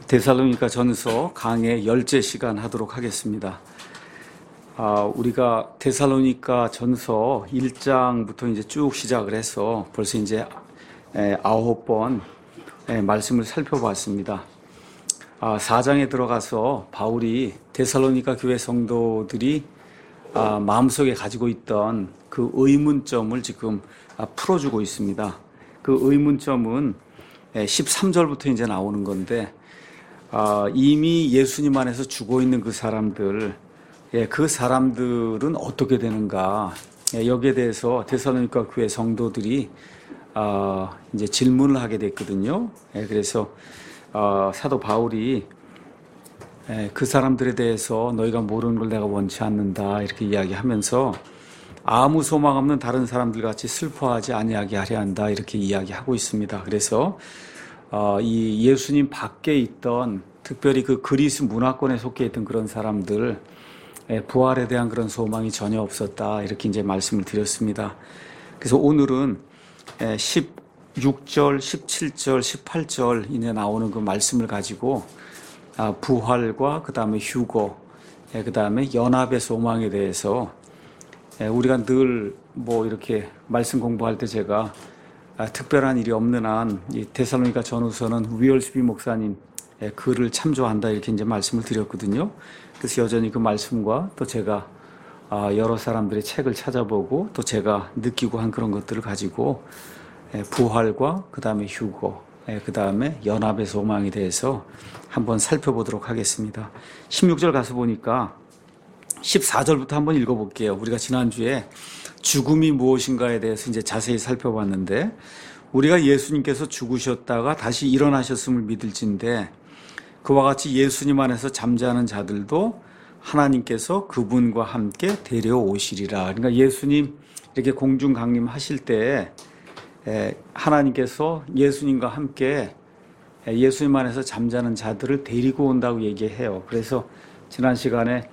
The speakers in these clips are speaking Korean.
데살로니가 전서 강의 10째 시간 하도록 하겠습니다. 우리가 데살로니가 전서 1장부터 이제 쭉 시작을 해서 벌써 이제 9번 말씀을 살펴봤습니다. 4장에 들어가서 바울이 데살로니가 교회 성도들이 마음속에 가지고 있던 그 의문점을 지금 풀어주고 있습니다. 그 의문점은 13절부터 이제 나오는 건데, 이미 예수님 안에서 죽어 있는 그 사람들, 그 사람들은 어떻게 되는가, 여기에 대해서 데살로니가 교회 성도들이 이제 질문을 하게 됐거든요. 그래서 사도 바울이 그 사람들에 대해서 너희가 모르는 걸 내가 원치 않는다 이렇게 이야기하면서 아무 소망 없는 다른 사람들 같이 슬퍼하지 아니하게 하려 한다 이렇게 이야기하고 있습니다. 그래서 이 예수님 밖에 있던, 특별히 그 그리스 문화권에 속해 있던 그런 사람들, 부활에 대한 그런 소망이 전혀 없었다 이렇게 이제 말씀을 드렸습니다. 그래서 오늘은 16절, 17절, 18절 이내 나오는 그 말씀을 가지고 부활과 그 다음에 휴거, 그 다음에 연합의 소망에 대해서 우리가 늘 뭐 이렇게 말씀 공부할 때 제가 특별한 일이 없는 한 이 데살로니가 전후서는 위얼스비 목사님 글을 참조한다 이렇게 이제 말씀을 드렸거든요. 그래서 여전히 그 말씀과 또 제가 여러 사람들의 책을 찾아보고 또 제가 느끼고 한 그런 것들을 가지고 부활과 그 다음에 휴거, 그 다음에 연합의 소망에 대해서 한번 살펴보도록 하겠습니다. 16절 가서 보니까 14절부터 한번 읽어볼게요. 우리가 지난주에 죽음이 무엇인가에 대해서 이제 자세히 살펴봤는데, 우리가 예수님께서 죽으셨다가 다시 일어나셨음을 믿을진데 그와 같이 예수님 안에서 잠자는 자들도 하나님께서 그분과 함께 데려오시리라. 그러니까 예수님 이렇게 공중 강림하실 때 하나님께서 예수님과 함께 예수님 안에서 잠자는 자들을 데리고 온다고 얘기해요. 그래서 지난 시간에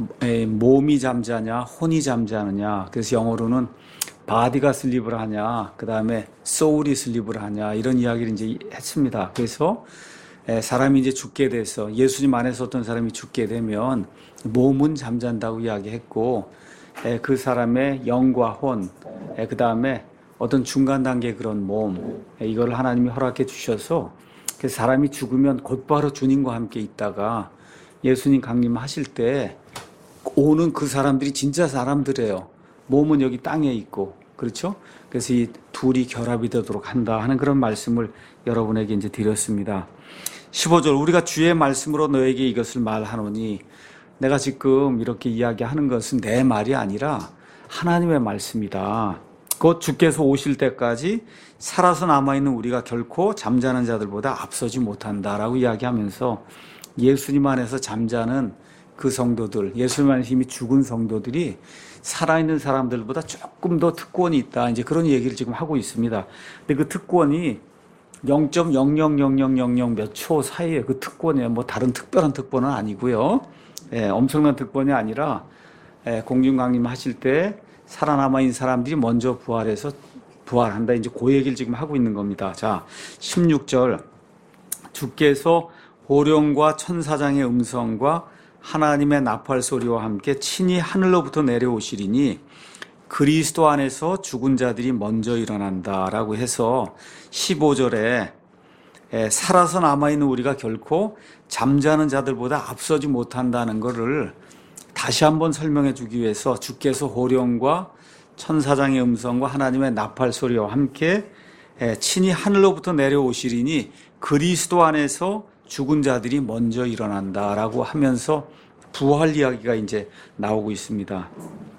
몸이 잠자냐 혼이 잠자느냐, 그래서 영어로는 바디가 슬립을 하냐, 그 다음에 소울이 슬립을 하냐, 이런 이야기를 이제 했습니다. 그래서 사람이 이제 죽게 돼서 예수님 안에서 어떤 사람이 죽게 되면 몸은 잠잔다고 이야기했고, 그 사람의 영과 혼, 그 다음에 어떤 중간 단계 그런 몸, 이걸 하나님이 허락해 주셔서 그 사람이 죽으면 곧바로 주님과 함께 있다가 예수님 강림하실 때 오는 그 사람들이 진짜 사람들이에요. 몸은 여기 땅에 있고, 그렇죠? 그래서 이 둘이 결합이 되도록 한다 하는 그런 말씀을 여러분에게 이제 드렸습니다. 15절, 우리가 주의 말씀으로 너에게 이것을 말하노니, 내가 지금 이렇게 이야기하는 것은 내 말이 아니라 하나님의 말씀이다. 곧 주께서 오실 때까지 살아서 남아있는 우리가 결코 잠자는 자들보다 앞서지 못한다라고 이야기하면서 예수님 안에서 잠자는 그 성도들, 예수님 안에서 이미 죽은 성도들이 살아있는 사람들보다 조금 더 특권이 있다, 이제 그런 얘기를 지금 하고 있습니다. 근데 그 특권이 0.000000 몇 초 사이에 그 특권이에요. 뭐 다른 특별한 특권은 아니고요. 엄청난 특권이 아니라 공중 강림하실 때 살아남아있는 사람들이 먼저 부활한다, 이제 그 얘기를 지금 하고 있는 겁니다. 자, 16절, 주께서 호령과 천사장의 음성과 하나님의 나팔 소리와 함께 친히 하늘로부터 내려오시리니 그리스도 안에서 죽은 자들이 먼저 일어난다라고 해서 15절에 살아서 남아있는 우리가 결코 잠자는 자들보다 앞서지 못한다는 것을 다시 한번 설명해 주기 위해서 주께서 호령과 천사장의 음성과 하나님의 나팔 소리와 함께 친히 하늘로부터 내려오시리니 그리스도 안에서 죽은 자들이 먼저 일어난다라고 하면서 부활 이야기가 이제 나오고 있습니다.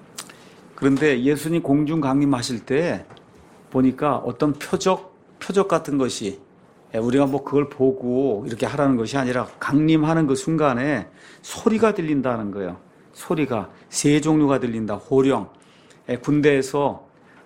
그런데 예수님 공중 강림하실 때 보니까 어떤 표적 같은 것이, 우리가 뭐 그걸 보고 이렇게 하라는 것이 아니라 강림하는 그 순간에 소리가 들린다는 거예요. 소리가 세 종류가 들린다. 호령, 군대에서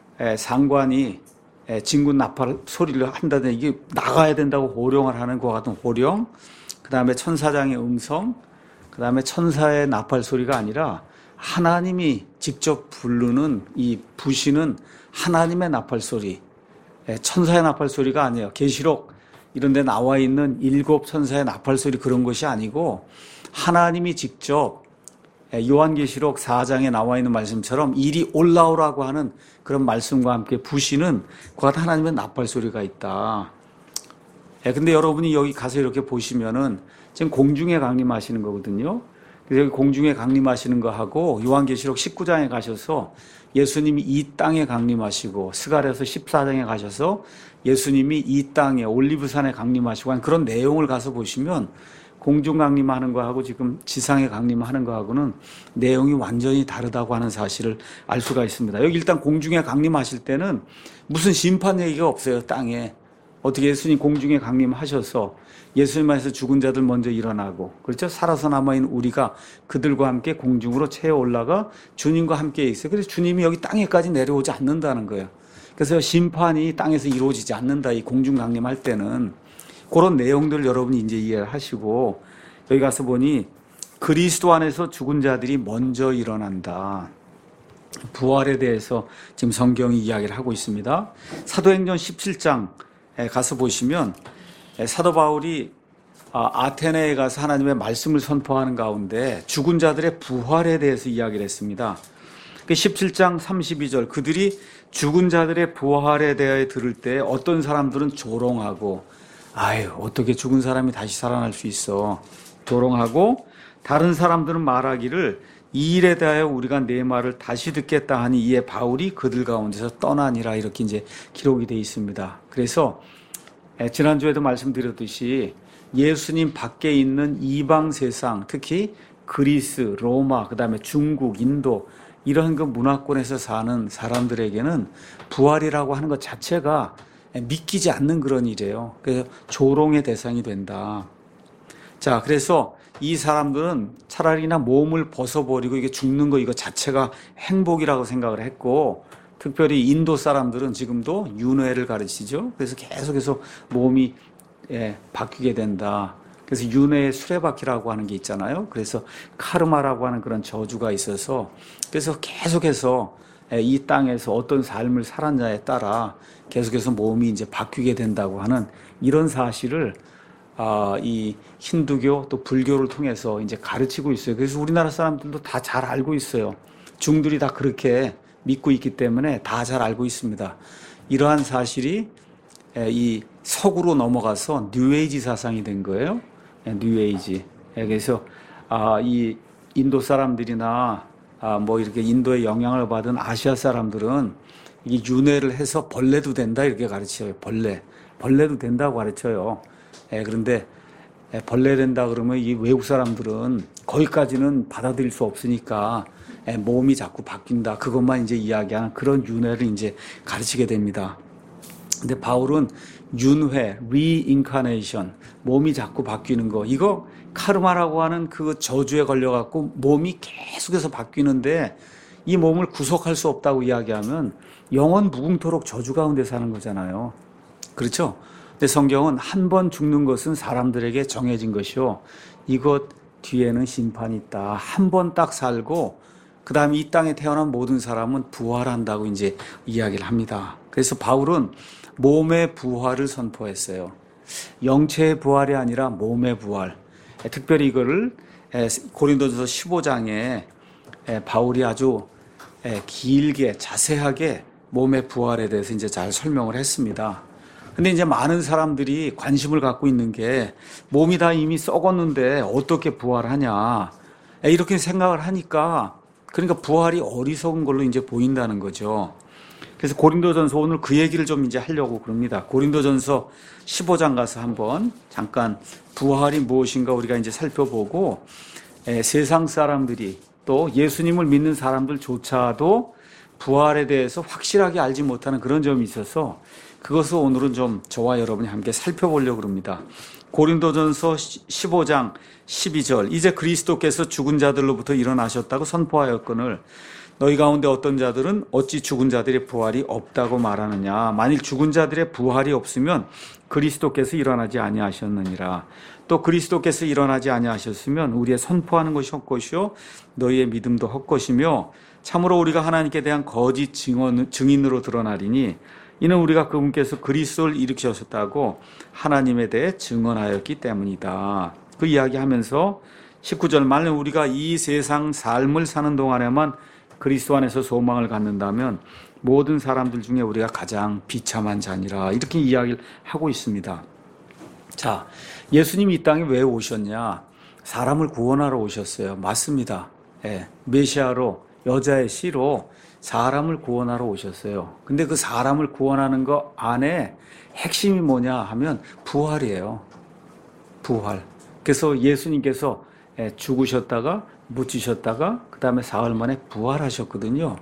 상관이 진군 나팔 소리를 한다든지 이게 나가야 된다고 호령을 하는 것 같은 호령, 그 다음에 천사장의 음성, 그 다음에 천사의 나팔 소리가 아니라 하나님이 직접 부르는 이 부시는 하나님의 나팔 소리, 천사의 나팔 소리가 아니에요. 계시록 이런 데 나와 있는 7 천사의 나팔소리 그런 것이 아니고 하나님이 직접 요한계시록 4장에 나와 있는 말씀처럼 이리 올라오라고 하는 그런 말씀과 함께 부시는 그것 하나님의 나팔소리가 있다. 근데 여러분이 여기 가서 이렇게 보시면은 지금 공중에 강림하시는 거거든요. 그래서 여기 공중에 강림하시는 거 하고 요한계시록 19장에 가셔서 예수님이 이 땅에 강림하시고 스가랴서 14장에 가셔서 예수님이 이 땅에 올리브산에 강림하시고 한 그런 내용을 가서 보시면 공중 강림하는 거하고 지금 지상에 강림하는 거하고는 내용이 완전히 다르다고 하는 사실을 알 수가 있습니다. 여기 일단 공중에 강림하실 때는 무슨 심판 얘기가 없어요. 땅에. 어떻게 예수님 공중에 강림하셔서 예수님 안에서 죽은 자들 먼저 일어나고, 그렇죠? 살아서 남아있는 우리가 그들과 함께 공중으로 채워 올라가 주님과 함께 있어요. 그래서 주님이 여기 땅에까지 내려오지 않는다는 거예요. 그래서 심판이 땅에서 이루어지지 않는다. 이 공중 강림할 때는. 그런 내용들을 여러분이 이제 이해를 하시고, 여기 가서 보니 그리스도 안에서 죽은 자들이 먼저 일어난다. 부활에 대해서 지금 성경이 이야기를 하고 있습니다. 사도행전 17장 가서 보시면 사도 바울이 아테네에 가서 하나님의 말씀을 선포하는 가운데 죽은 자들의 부활에 대해서 이야기를 했습니다. 17장 32절 그들이 죽은 자들의 부활에 대해 들을 때 어떤 사람들은 조롱하고 아유 어떻게 죽은 사람이 다시 살아날 수 있어 조롱하고, 다른 사람들은 말하기를 이 일에 대하여 우리가 네 말을 다시 듣겠다 하니 이에 바울이 그들 가운데서 떠나니라, 이렇게 이제 기록이 되어 있습니다. 그래서 지난주에도 말씀드렸듯이 예수님 밖에 있는 이방 세상, 특히 그리스, 로마, 그 다음에 중국, 인도 이런 그 문화권에서 사는 사람들에게는 부활이라고 하는 것 자체가 믿기지 않는 그런 일이에요. 그래서 조롱의 대상이 된다. 자, 그래서 이 사람들은 차라리 그냥 몸을 벗어버리고 이게 죽는 거 이거 자체가 행복이라고 생각을 했고, 특별히 인도 사람들은 지금도 윤회를 가르치죠. 그래서 계속해서 몸이 바뀌게 된다. 그래서 윤회의 수레바퀴라고 하는 게 있잖아요. 그래서 카르마라고 하는 그런 저주가 있어서 그래서 계속해서 이 땅에서 어떤 삶을 살았냐에 따라 계속해서 몸이 이제 바뀌게 된다고 하는 이런 사실을 이 힌두교 또 불교를 통해서 이제 가르치고 있어요. 그래서 우리나라 사람들도 다 잘 알고 있어요. 중들이 다 그렇게 믿고 있기 때문에 다 잘 알고 있습니다. 이러한 사실이 이 서구로 넘어가서 뉴에이지 사상이 된 거예요. 뉴에이지. 그래서 이 인도 사람들이나 뭐 이렇게 인도의 영향을 받은 아시아 사람들은 이 윤회를 해서 벌레도 된다 이렇게 가르쳐요. 벌레도 된다고 가르쳐요. 그런데 벌레 된다 그러면 이 외국 사람들은 거기까지는 받아들일 수 없으니까 몸이 자꾸 바뀐다. 그것만 이제 이야기하는 그런 윤회를 이제 가르치게 됩니다. 근데 바울은 윤회, reincarnation, 몸이 자꾸 바뀌는 거, 이거 카르마라고 하는 그 저주에 걸려갖고 몸이 계속해서 바뀌는데 이 몸을 구속할 수 없다고 이야기하면 영원 무궁토록 저주 가운데 사는 거잖아요. 그렇죠? 근데 성경은 한 번 죽는 것은 사람들에게 정해진 것이요. 이것 뒤에는 심판이 있다. 한 번 딱 살고 그 다음에 이 땅에 태어난 모든 사람은 부활한다고 이제 이야기를 합니다. 그래서 바울은 몸의 부활을 선포했어요. 영체의 부활이 아니라 몸의 부활. 특별히 이거를 고린도전서 15장에 바울이 아주 길게 자세하게 몸의 부활에 대해서 이제 잘 설명을 했습니다. 근데 이제 많은 사람들이 관심을 갖고 있는 게 몸이 다 이미 썩었는데 어떻게 부활하냐 이렇게 생각을 하니까, 그러니까 부활이 어리석은 걸로 이제 보인다는 거죠. 그래서 고린도전서 오늘 그 얘기를 좀 이제 하려고 그럽니다. 고린도전서 15장 가서 한번 잠깐 부활이 무엇인가 우리가 이제 살펴보고, 세상 사람들이 또 예수님을 믿는 사람들조차도 부활에 대해서 확실하게 알지 못하는 그런 점이 있어서 그것을 오늘은 좀 저와 여러분이 함께 살펴보려고 합니다. 고린도전서 15장 12절 이제 그리스도께서 죽은 자들로부터 일어나셨다고 선포하였거늘 너희 가운데 어떤 자들은 어찌 죽은 자들의 부활이 없다고 말하느냐. 만일 죽은 자들의 부활이 없으면 그리스도께서 일어나지 아니하셨느니라. 또 그리스도께서 일어나지 아니하셨으면 우리의 선포하는 것이 헛것이요 너희의 믿음도 헛것이며 참으로 우리가 하나님께 대한 거짓 증인으로 드러나리니 이는 우리가 그분께서 그리스도를 일으키셨다고 하나님에 대해 증언하였기 때문이다. 그 이야기하면서 19절 만일 우리가 이 세상 삶을 사는 동안에만 그리스도 안에서 소망을 갖는다면 모든 사람들 중에 우리가 가장 비참한 자니라. 이렇게 이야기를 하고 있습니다. 자, 예수님이 이 땅에 왜 오셨냐? 사람을 구원하러 오셨어요. 맞습니다. 예, 메시아로 여자의 씨로 사람을 구원하러 오셨어요. 근데 그 사람을 구원하는 거 안에 핵심이 뭐냐 하면 부활이에요. 부활. 그래서 예수님께서 죽으셨다가 묻히셨다가 그 다음에 사흘 만에 부활하셨거든요.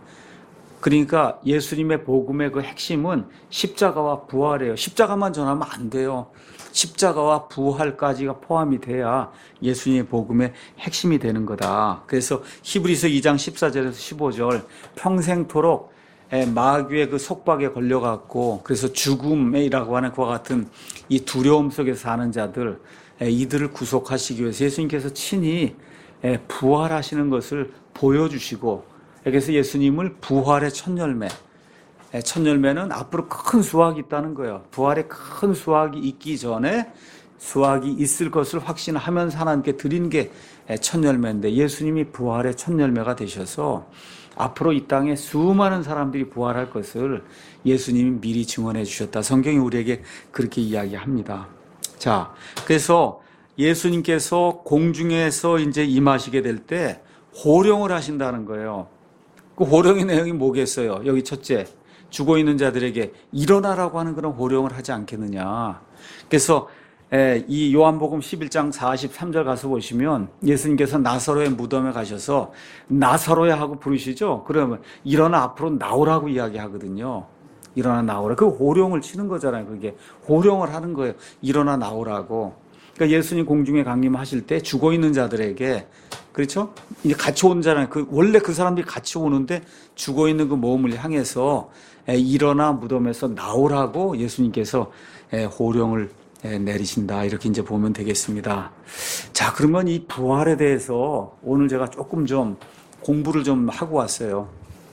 그러니까 예수님의 복음의 그 핵심은 십자가와 부활이에요. 십자가만 전하면 안 돼요. 십자가와 부활까지가 포함이 돼야 예수님의 복음의 핵심이 되는 거다. 그래서 히브리서 2장 14절에서 15절 평생토록 마귀의 그 속박에 걸려갖고 그래서 죽음이라고 하는 그와 같은 이 두려움 속에 사는 자들 이들을 구속하시기 위해서 예수님께서 친히 부활하시는 것을 보여주시고 그래서 예수님을 부활의 첫 열매 첫 열매는 앞으로 큰 수확이 있다는 거예요. 부활의 큰 수확이 있기 전에 수확이 있을 것을 확신하면서 하나님께 드린 게 첫 열매인데 예수님이 부활의 첫 열매가 되셔서 앞으로 이 땅에 수많은 사람들이 부활할 것을 예수님이 미리 증언해 주셨다. 성경이 우리에게 그렇게 이야기합니다. 자, 그래서 예수님께서 공중에서 이제 임하시게 될 때 호령을 하신다는 거예요. 그 호령의 내용이 뭐겠어요? 여기 첫째, 죽어 있는 자들에게 일어나라고 하는 그런 호령을 하지 않겠느냐. 그래서 이 요한복음 11장 43절 가서 보시면 예수님께서 나사로의 무덤에 가셔서 나사로야 하고 부르시죠. 그러면 일어나 앞으로 나오라고 이야기하거든요. 일어나 나오라. 그 호령을 치는 거잖아요. 그게 호령을 하는 거예요. 일어나 나오라고. 그러니까 예수님 공중에 강림하실 때 죽어 있는 자들에게 그렇죠? 이제 같이 오잖아요. 원래 그 사람들이 같이 오는데 죽어 있는 그 몸을 향해서 일어나 무덤에서 나오라고 예수님께서 호령을 내리신다. 이렇게 이제 보면 되겠습니다. 자, 그러면 이 부활에 대해서 오늘 제가 조금 좀 공부를 좀 하고 왔어요.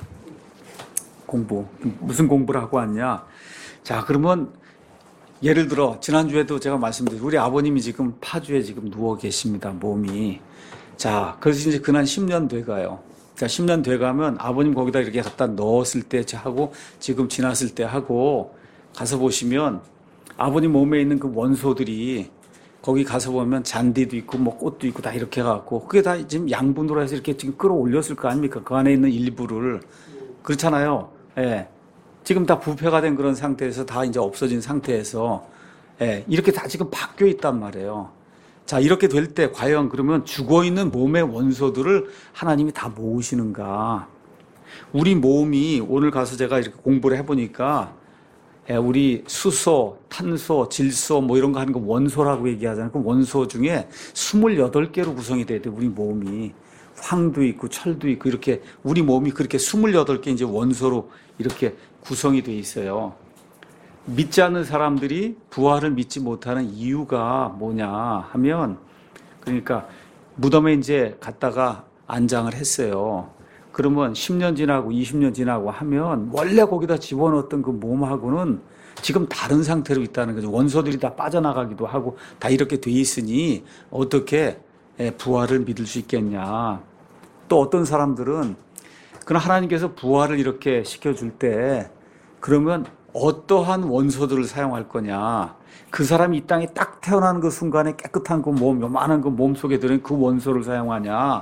공부. 무슨 공부를 하고 왔냐? 자, 그러면 예를 들어 지난주에도 제가 말씀드린 우리 아버님이 지금 파주에 지금 누워 계십니다. 몸이. 자, 그래서 이제 그날 10년 돼가요. 자, 10년 돼가면 아버님 거기다 이렇게 갖다 넣었을 때 하고 지금 지났을 때 하고 가서 보시면 아버님 몸에 있는 그 원소들이 거기 가서 보면 잔디도 있고 뭐 꽃도 있고 다 이렇게 해갖고 그게 다 지금 양분으로 해서 이렇게 지금 끌어올렸을 거 아닙니까? 그 안에 있는 일부를. 그렇잖아요. 예. 지금 다 부패가 된 그런 상태에서 다 이제 없어진 상태에서 예. 이렇게 다 지금 바뀌어 있단 말이에요. 자, 이렇게 될 때 과연 그러면 죽어 있는 몸의 원소들을 하나님이 다 모으시는가? 우리 몸이 오늘 가서 제가 이렇게 공부를 해보니까 우리 수소, 탄소, 질소 뭐 이런 거 하는 거 원소라고 얘기하잖아요. 그 원소 중에 28개로 구성이 돼야 돼, 우리 몸이. 황도 있고 철도 있고 이렇게 우리 몸이 그렇게 28개 이제 원소로 이렇게 구성이 돼 있어요. 믿지 않는 사람들이 부활을 믿지 못하는 이유가 뭐냐 하면 그러니까 무덤에 이제 갔다가 안장을 했어요. 그러면 10년 지나고 20년 지나고 하면 원래 거기다 집어넣었던 그 몸하고는 지금 다른 상태로 있다는 거죠. 원소들이 다 빠져나가기도 하고 다 이렇게 돼 있으니 어떻게 부활을 믿을 수 있겠냐. 또 어떤 사람들은 그럼 하나님께서 부활을 이렇게 시켜줄 때 그러면 어떠한 원소들을 사용할 거냐. 그 사람이 이 땅에 딱 태어나는 그 순간에 깨끗한 그 몸, 요만한 그 몸 속에 들은 그 원소를 사용하냐.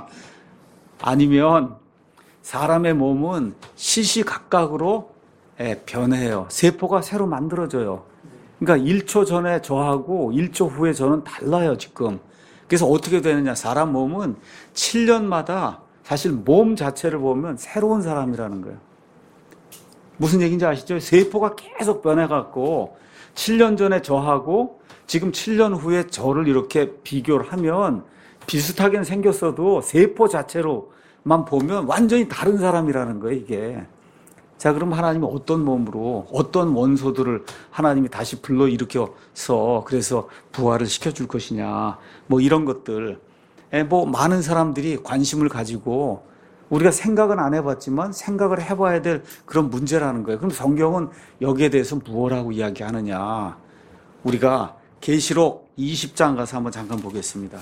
아니면 사람의 몸은 시시각각으로 변해요. 세포가 새로 만들어져요. 그러니까 1초 전에 저하고 1초 후에 저는 달라요, 지금. 그래서 어떻게 되느냐. 사람 몸은 7년마다 사실 몸 자체를 보면 새로운 사람이라는 거예요. 무슨 얘기인지 아시죠? 세포가 계속 변해갖고 7년 전에 저하고 지금 7년 후에 저를 이렇게 비교를 하면 비슷하게는 생겼어도 세포 자체로만 보면 완전히 다른 사람이라는 거예요, 이게. 자, 그럼 하나님이 어떤 몸으로 어떤 원소들을 하나님이 다시 불러일으켜서 그래서 부활을 시켜줄 것이냐. 뭐 이런 것들. 뭐 많은 사람들이 관심을 가지고 우리가 생각은 안 해봤지만 생각을 해봐야 될 그런 문제라는 거예요. 그럼 성경은 여기에 대해서 무엇라고 이야기하느냐? 우리가 계시록 20장 가서 한번 잠깐 보겠습니다.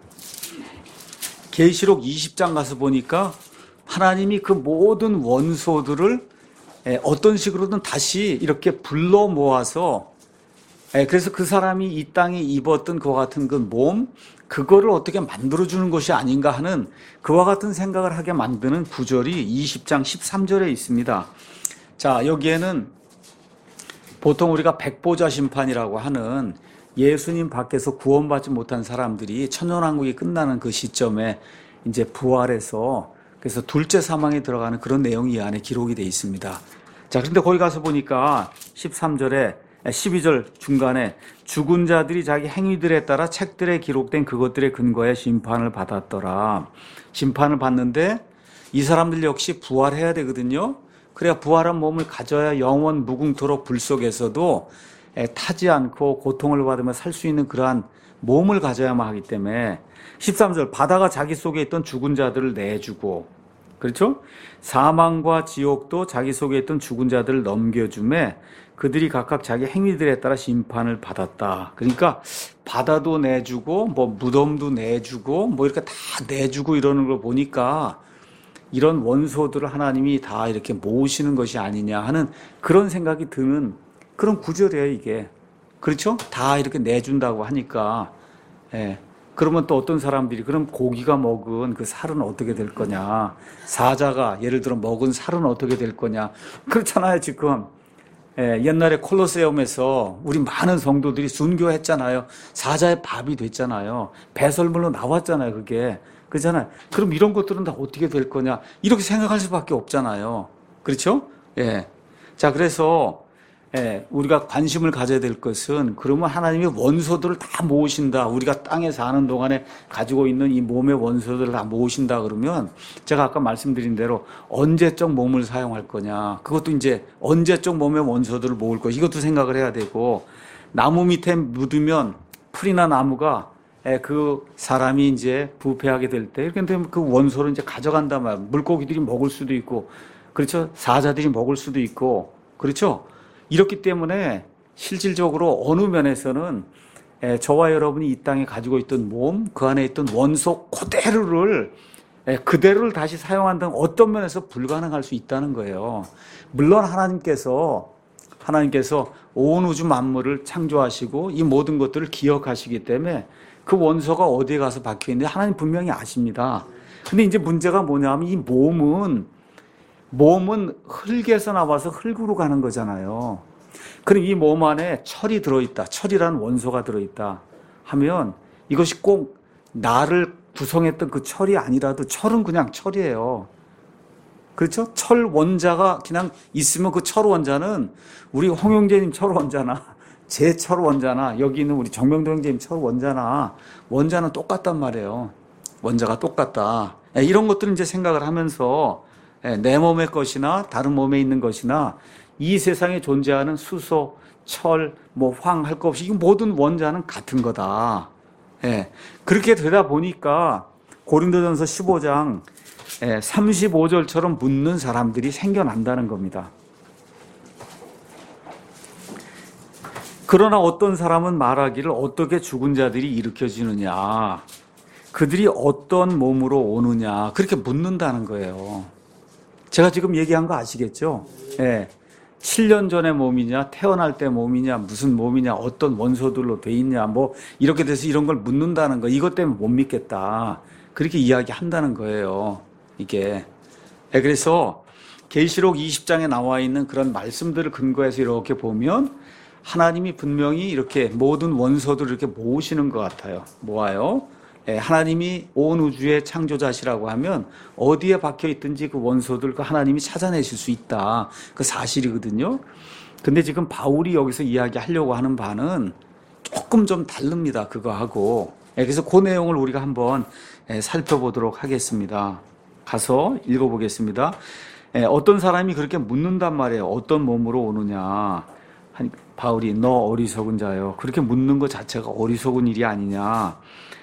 계시록 20장 가서 보니까 하나님이 그 모든 원소들을 어떤 식으로든 다시 이렇게 불러 모아서 그래서 그 사람이 이 땅에 입었던 그와 같은 그 몸, 그거를 어떻게 만들어주는 것이 아닌가 하는 그와 같은 생각을 하게 만드는 구절이 20장 13절에 있습니다. 자, 여기에는 보통 우리가 백보자 심판이라고 하는 예수님 밖에서 구원받지 못한 사람들이 천년왕국이 끝나는 그 시점에 이제 부활해서 그래서 둘째 사망에 들어가는 그런 내용이 이 안에 기록이 되어 있습니다. 자, 그런데 거기 가서 보니까 12절 중간에 죽은 자들이 자기 행위들에 따라 책들에 기록된 그것들의 근거에 심판을 받았더라. 심판을 받는데 이 사람들 역시 부활해야 되거든요. 그래야 부활한 몸을 가져야 영원 무궁토록 불 속에서도 타지 않고 고통을 받으며 살 수 있는 그러한 몸을 가져야만 하기 때문에 13절 바다가 자기 속에 있던 죽은 자들을 내주고 그렇죠? 사망과 지옥도 자기 속에 있던 죽은 자들을 넘겨주매 그들이 각각 자기 행위들에 따라 심판을 받았다. 그러니까 바다도 내주고 뭐 무덤도 내주고 뭐 이렇게 다 내주고 이러는 걸 보니까 이런 원소들을 하나님이 다 이렇게 모으시는 것이 아니냐 하는 그런 생각이 드는 그런 구절이에요, 이게. 그렇죠? 다 이렇게 내준다고 하니까. 그러면 또 어떤 사람들이 그럼 고기가 먹은 그 살은 어떻게 될 거냐? 사자가 예를 들어 먹은 살은 어떻게 될 거냐? 그렇잖아요, 지금. 옛날에 콜로세움에서 우리 많은 성도들이 순교했잖아요. 사자의 밥이 됐잖아요. 배설물로 나왔잖아요, 그게. 그렇잖아요. 그럼 이런 것들은 다 어떻게 될 거냐? 이렇게 생각할 수밖에 없잖아요. 그렇죠? 자, 그래서 우리가 관심을 가져야 될 것은 그러면 하나님이 원소들을 다 모으신다. 우리가 땅에 사는 동안에 가지고 있는 이 몸의 원소들을 다 모으신다 그러면 제가 아까 말씀드린 대로 언제적 몸을 사용할 거냐. 그것도 이제 언제적 몸의 원소들을 모을 거. 이것도 생각을 해야 되고 나무 밑에 묻으면 풀이나 나무가 그 사람이 이제 부패하게 될 때 이렇게 되면 그 원소를 이제 가져간단 말이에요. 물고기들이 먹을 수도 있고 그렇죠. 사자들이 먹을 수도 있고 그렇죠. 이렇기 때문에 실질적으로 어느 면에서는 저와 여러분이 이 땅에 가지고 있던 몸, 그 안에 있던 원소 그대로를 다시 사용한다는 어떤 면에서 불가능할 수 있다는 거예요. 물론 하나님께서 온 우주 만물을 창조하시고 이 모든 것들을 기억하시기 때문에 그 원소가 어디에 가서 박혀 있는지 하나님 분명히 아십니다. 근데 이제 문제가 뭐냐면 이 몸은 흙에서 나와서 흙으로 가는 거잖아요. 그럼 이 몸 안에 철이 들어있다. 철이라는 원소가 들어있다 하면 이것이 꼭 나를 구성했던 그 철이 아니라도 철은 그냥 철이에요. 그렇죠? 철 원자가 그냥 있으면 그 철 원자는 우리 홍영재님 철 원자나 제 철 원자나 여기 있는 우리 정명도 형제님 철 원자는 똑같단 말이에요. 원자가 똑같다. 이런 것들을 이제 생각을 하면서 내 몸의 것이나 다른 몸에 있는 것이나 이 세상에 존재하는 수소, 철, 황 할 것 없이 이 모든 원자는 같은 거다. 그렇게 되다 보니까 고린도전서 15장 35절처럼 묻는 사람들이 생겨난다는 겁니다. 그러나 어떤 사람은 말하기를 어떻게 죽은 자들이 일으켜지느냐, 그들이 어떤 몸으로 오느냐 그렇게 묻는다는 거예요. 제가 지금 얘기한 거 아시겠죠? 7년 전의 몸이냐, 태어날 때 몸이냐, 무슨 몸이냐, 어떤 원소들로 돼 있냐, 이렇게 돼서 이런 걸 묻는다는 거, 이것 때문에 못 믿겠다. 그렇게 이야기한다는 거예요, 이게. 그래서 계시록 20장에 나와 있는 그런 말씀들을 근거해서 이렇게 보면 하나님이 분명히 이렇게 모든 원소들을 이렇게 모으시는 것 같아요. 모아요. 하나님이 온 우주의 창조자시라고 하면 어디에 박혀 있든지 그 원소들 그 하나님이 찾아내실 수 있다. 그 사실이거든요. 근데 지금 바울이 여기서 이야기하려고 하는 바는 조금 좀 다릅니다. 그거하고. 그래서 그 내용을 우리가 한번 살펴보도록 하겠습니다. 가서 읽어보겠습니다. 어떤 사람이 그렇게 묻는단 말이에요. 어떤 몸으로 오느냐. 바울이 너 어리석은 자요. 그렇게 묻는 것 자체가 어리석은 일이 아니냐.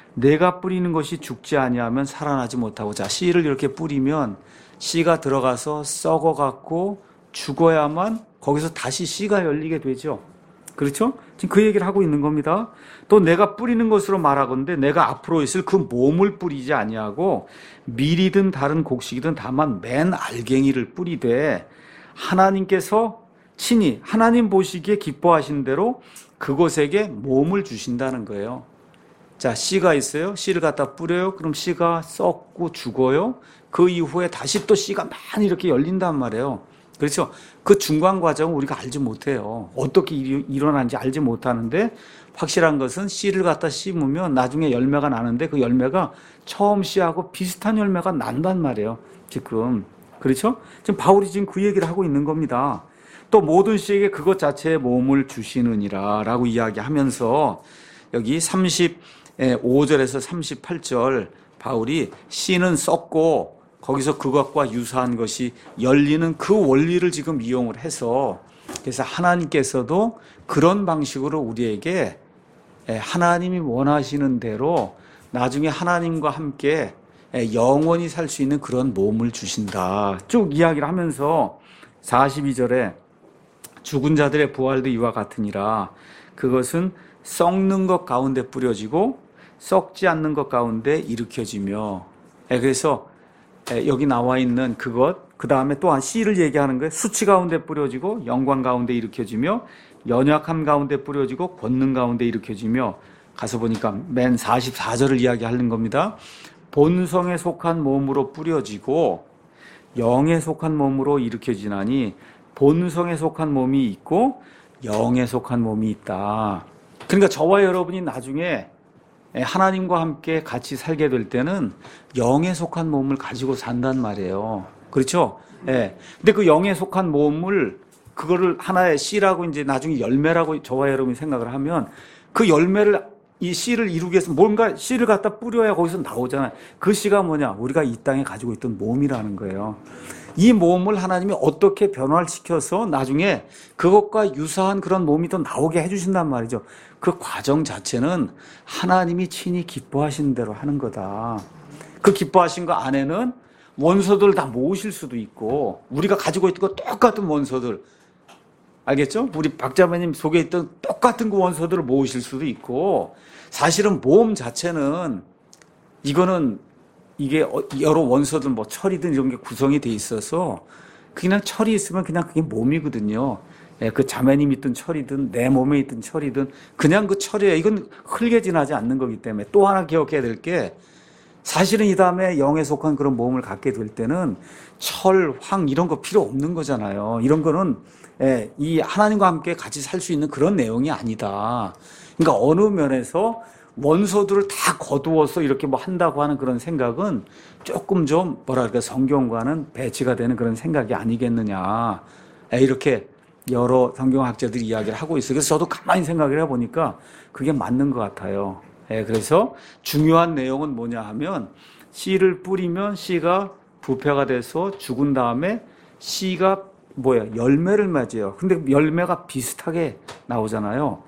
내가 뿌리는 것이 죽지 아니하면 살아나지 못하고, 자, 씨를 이렇게 뿌리면 씨가 들어가서 썩어갖고 죽어야만 거기서 다시 씨가 열리게 되죠. 그렇죠? 지금 그 얘기를 하고 있는 겁니다. 또 내가 뿌리는 것으로 말하건대 내가 앞으로 있을 그 몸을 뿌리지 아니하고 밀이든 다른 곡식이든 다만 맨 알갱이를 뿌리되 하나님께서 친히 하나님 보시기에 기뻐하신 대로 그것에게 몸을 주신다는 거예요. 자, 씨가 있어요. 씨를 갖다 뿌려요. 그럼 씨가 썩고 죽어요. 그 이후에 다시 또 씨가 많이 이렇게 열린단 말이에요. 그렇죠? 그 중간 과정은 우리가 알지 못해요. 어떻게 일어나는지 알지 못하는데 확실한 것은 씨를 갖다 심으면 나중에 열매가 나는데 그 열매가 처음 씨하고 비슷한 열매가 난단 말이에요. 지금. 그렇죠? 지금 바울이 지금 그 얘기를 하고 있는 겁니다. 또 모든 씨에게 그것 자체의 몸을 주시느니라 라고 이야기하면서 여기 35절에서 38절 바울이 씨는 썩고 거기서 그것과 유사한 것이 열리는 그 원리를 지금 이용을 해서 그래서 하나님께서도 그런 방식으로 우리에게 하나님이 원하시는 대로 나중에 하나님과 함께 영원히 살 수 있는 그런 몸을 주신다. 쭉 이야기를 하면서 42절에 죽은 자들의 부활도 이와 같으니라. 그것은 썩는 것 가운데 뿌려지고 썩지 않는 것 가운데 일으켜지며 그래서 여기 나와 있는 그것, 그 다음에 또한 씨를 얘기하는 거예요. 수치 가운데 뿌려지고 영광 가운데 일으켜지며 연약함 가운데 뿌려지고 권능 가운데 일으켜지며 가서 보니까 맨 44절을 이야기하는 겁니다. 본성에 속한 몸으로 뿌려지고 영에 속한 몸으로 일으켜지나니 본성에 속한 몸이 있고 영에 속한 몸이 있다. 그러니까 저와 여러분이 나중에 하나님과 함께 같이 살게 될 때는 영에 속한 몸을 가지고 산단 말이에요. 그렇죠? 예. 근데 그 영에 속한 몸을 그거를 하나의 씨라고 이제 나중에 열매라고 저와 여러분이 생각을 하면 그 열매를 이 씨를 이루기 위해서 뭔가 씨를 갖다 뿌려야 거기서 나오잖아요. 그 씨가 뭐냐? 우리가 이 땅에 가지고 있던 몸이라는 거예요. 이 몸을 하나님이 어떻게 변화시켜서 나중에 그것과 유사한 그런 몸이 또 나오게 해주신단 말이죠. 그 과정 자체는 하나님이 친히 기뻐하신 대로 하는 거다. 그 기뻐하신 거 안에는 원소들 다 모으실 수도 있고 우리가 가지고 있던 거 똑같은 원소들 알겠죠? 우리 박자매님 속에 있던 똑같은 그 원소들을 모으실 수도 있고 사실은 몸 자체는 이거는 이게 여러 원소들 뭐 철이든 이런 게 구성이 돼 있어서 그냥 철이 있으면 그냥 그게 몸이거든요. 그 자매님 있던 철이든 내 몸에 있던 철이든 그냥 그 철이에요. 이건 흘게 지나지 않는 거기 때문에 또 하나 기억해야 될 게 사실은 이 다음에 영에 속한 그런 몸을 갖게 될 때는 철, 황 이런 거 필요 없는 거잖아요. 이런 거는 이 하나님과 함께 같이 살 수 있는 그런 내용이 아니다. 그러니까 어느 면에서 원소들을 다 거두어서 이렇게 뭐 한다고 하는 그런 생각은 조금 좀 뭐랄까 성경과는 배치가 되는 그런 생각이 아니겠느냐. 이렇게 여러 성경학자들이 이야기를 하고 있어요. 그래서 저도 가만히 생각을 해보니까 그게 맞는 것 같아요. 그래서 중요한 내용은 뭐냐 하면 씨를 뿌리면 씨가 부패가 돼서 죽은 다음에 씨가 열매를 맺어요. 근데 열매가 비슷하게 나오잖아요.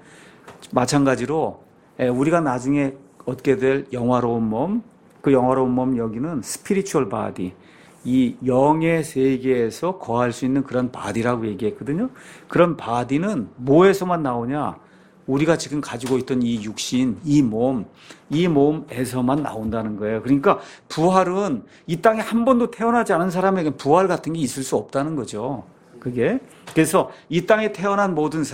마찬가지로 우리가 나중에 얻게 될 영화로운 몸, 그 영화로운 몸 여기는 스피리추얼 바디, 이 영의 세계에서 거할 수 있는 그런 바디라고 얘기했거든요. 그런 바디는 뭐에서만 나오냐? 우리가 지금 가지고 있던 이 육신, 이 몸에서만 나온다는 거예요. 그러니까 부활은 이 땅에 한 번도 태어나지 않은 사람에게 부활 같은 게 있을 수 없다는 거죠. 그게. 그래서 이 땅에 태어난 모든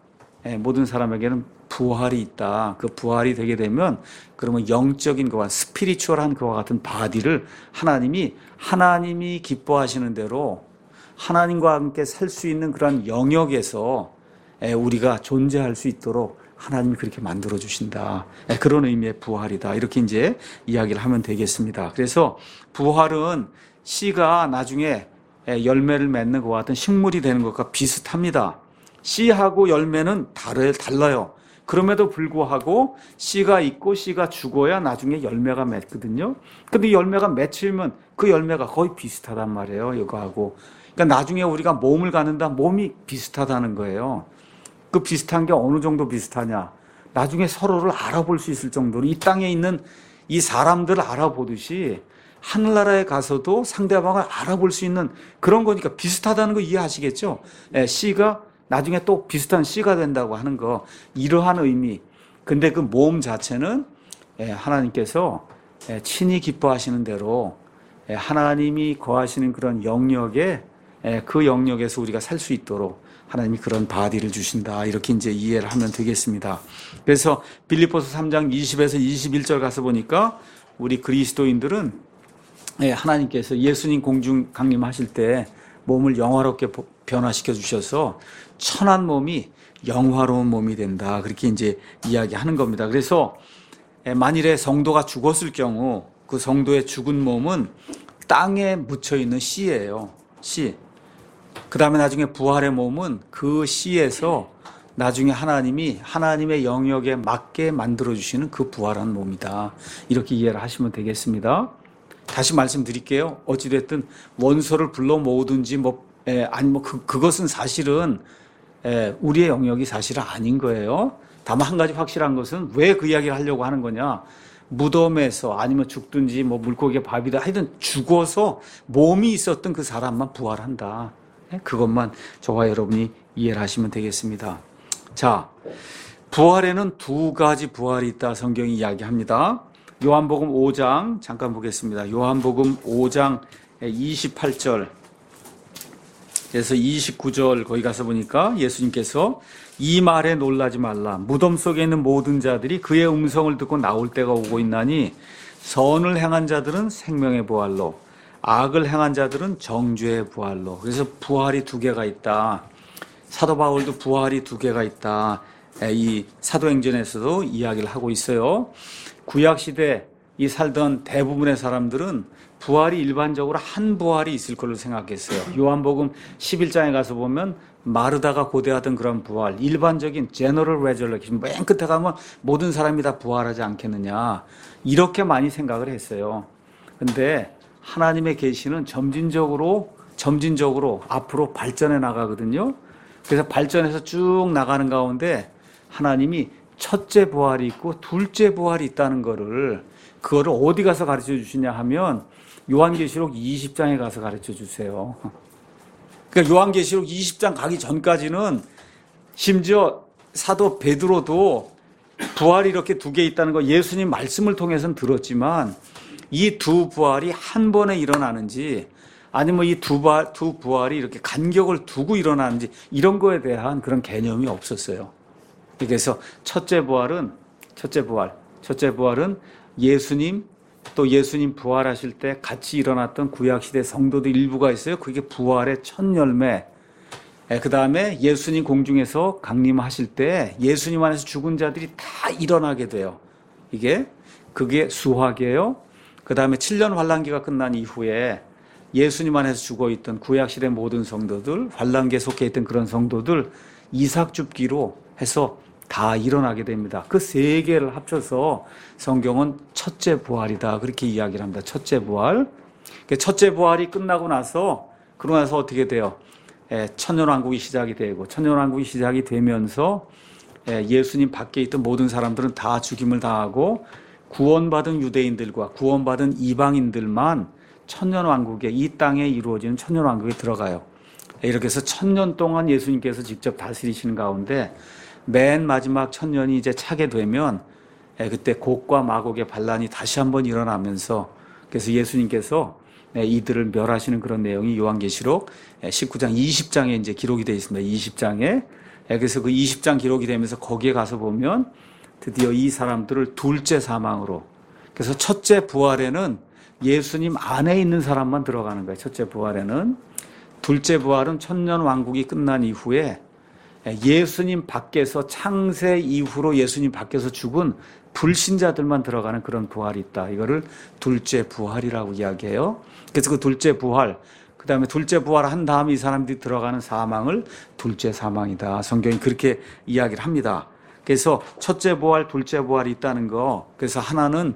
사람에게는 부활이 있다. 그 부활이 되게 되면 그러면 영적인 것과 스피리추얼한 그와 같은 바디를 하나님이 기뻐하시는 대로 하나님과 함께 살 수 있는 그런 영역에서 우리가 존재할 수 있도록 하나님이 그렇게 만들어 주신다. 그런 의미의 부활이다. 이렇게 이제 이야기를 하면 되겠습니다. 그래서 부활은 씨가 나중에 열매를 맺는 것과 같은 식물이 되는 것과 비슷합니다. 씨하고 열매는 달라요. 그럼에도 불구하고 씨가 있고 씨가 죽어야 나중에 열매가 맺거든요. 근데 열매가 맺히면 그 열매가 거의 비슷하단 말이에요. 이거하고. 그러니까 나중에 우리가 몸을 갖는다 몸이 비슷하다는 거예요. 그 비슷한 게 어느 정도 비슷하냐. 나중에 서로를 알아볼 수 있을 정도로 이 땅에 있는 이 사람들을 알아보듯이 하늘나라에 가서도 상대방을 알아볼 수 있는 그런 거니까 비슷하다는 거 이해하시겠죠? 씨가 나중에 또 비슷한 씨가 된다고 하는 거, 이러한 의미. 근데 그 모험 자체는 하나님께서 친히 기뻐하시는 대로 하나님이 거하시는 그런 영역에 그 영역에서 우리가 살 수 있도록 하나님이 그런 바디를 주신다. 이렇게 이제 이해를 하면 되겠습니다. 그래서 빌립보서 3장 20에서 21절 가서 보니까 우리 그리스도인들은 하나님께서 예수님 공중 강림하실 때 몸을 영화롭게 변화시켜 주셔서 천한 몸이 영화로운 몸이 된다. 그렇게 이제 이야기하는 겁니다. 그래서 만일에 성도가 죽었을 경우 그 성도의 죽은 몸은 땅에 묻혀 있는 씨예요. 씨. 그 다음에 나중에 부활의 몸은 그 씨에서 나중에 하나님이 하나님의 영역에 맞게 만들어주시는 그 부활한 몸이다. 이렇게 이해를 하시면 되겠습니다. 다시 말씀드릴게요. 어찌됐든 원소를 불러 모으든지 그것은 사실은 우리의 영역이 사실은 아닌 거예요. 다만 한 가지 확실한 것은 왜 그 이야기를 하려고 하는 거냐. 무덤에서 아니면 죽든지 물고기의 밥이다 하여튼 죽어서 몸이 있었던 그 사람만 부활한다. 그것만 저와 여러분이 이해를 하시면 되겠습니다. 자, 부활에는 두 가지 부활이 있다 성경이 이야기합니다. 요한복음 5장 잠깐 보겠습니다. 요한복음 5장 28절 그래서 29절 거기 가서 보니까 예수님께서 이 말에 놀라지 말라. 무덤 속에 있는 모든 자들이 그의 음성을 듣고 나올 때가 오고 있나니 선을 행한 자들은 생명의 부활로 악을 행한 자들은 정죄의 부활로. 그래서 부활이 두 개가 있다. 사도 바울도 부활이 두 개가 있다. 이 사도행전에서도 이야기를 하고 있어요. 구약시대 이 살던 대부분의 사람들은 부활이 일반적으로 한 부활이 있을 걸로 생각했어요. 요한복음 11장에 가서 보면 마르다가 고대하던 그런 부활, 일반적인 제너럴 레저렉션, 맨 끝에 가면 모든 사람이 다 부활하지 않겠느냐 이렇게 많이 생각을 했어요. 근데 하나님의 계시는 점진적으로 앞으로 발전해 나가거든요. 그래서 발전해서 쭉 나가는 가운데 하나님이 첫째 부활이 있고 둘째 부활이 있다는 그거를 어디 가서 가르쳐 주시냐 하면 요한계시록 20장에 가서 가르쳐 주세요. 그러니까 요한계시록 20장 가기 전까지는 심지어 사도 베드로도 부활이 이렇게 두 개 있다는 거 예수님 말씀을 통해서는 들었지만 이 두 부활이 한 번에 일어나는지 아니면 이 두 부활이 이렇게 간격을 두고 일어나는지 이런 거에 대한 그런 개념이 없었어요. 그래서 첫째 부활은 예수님 또 예수님 부활하실 때 같이 일어났던 구약시대 성도들 일부가 있어요. 그게 부활의 첫 열매. 그 다음에 예수님 공중에서 강림하실 때 예수님 안에서 죽은 자들이 다 일어나게 돼요. 그게 수학이에요. 그 다음에 7년 환란기가 끝난 이후에 예수님 안에서 죽어있던 구약시대 모든 성도들, 환란기에 속해 있던 그런 성도들 이삭줍기로 해서 다 일어나게 됩니다. 그 세 개를 합쳐서 성경은 첫째 부활이다 그렇게 이야기를 합니다. 첫째 부활. 첫째 부활이 끝나고 나서 그러고 나서 어떻게 돼요? 천년왕국이 시작이 되고 천년왕국이 시작이 되면서 예수님 밖에 있던 모든 사람들은 다 죽임을 당하고 구원받은 유대인들과 구원받은 이방인들만 천년왕국에 이 땅에 이루어지는 천년왕국에 들어가요. 이렇게 해서 1000년 동안 예수님께서 직접 다스리시는 가운데 맨 마지막 1000년이 이제 차게 되면 그때 곡과 마곡의 반란이 다시 한번 일어나면서 그래서 예수님께서 이들을 멸하시는 그런 내용이 요한계시록 19장 20장에 이제 기록이 되어 있습니다. 20장에. 그래서 그 20장 기록이 되면서 거기에 가서 보면 드디어 이 사람들을 둘째 사망으로. 그래서 첫째 부활에는 예수님 안에 있는 사람만 들어가는 거예요. 첫째 부활에는. 둘째 부활은 천년 왕국이 끝난 이후에 예수님 밖에서 창세 이후로 예수님 밖에서 죽은 불신자들만 들어가는 그런 부활이 있다. 이거를 둘째 부활이라고 이야기해요. 그래서 그 둘째 부활, 그 다음에 둘째 부활을 한 다음에 이 사람들이 들어가는 사망을 둘째 사망이다. 성경이 그렇게 이야기를 합니다. 그래서 첫째 부활, 둘째 부활이 있다는 거. 그래서 하나는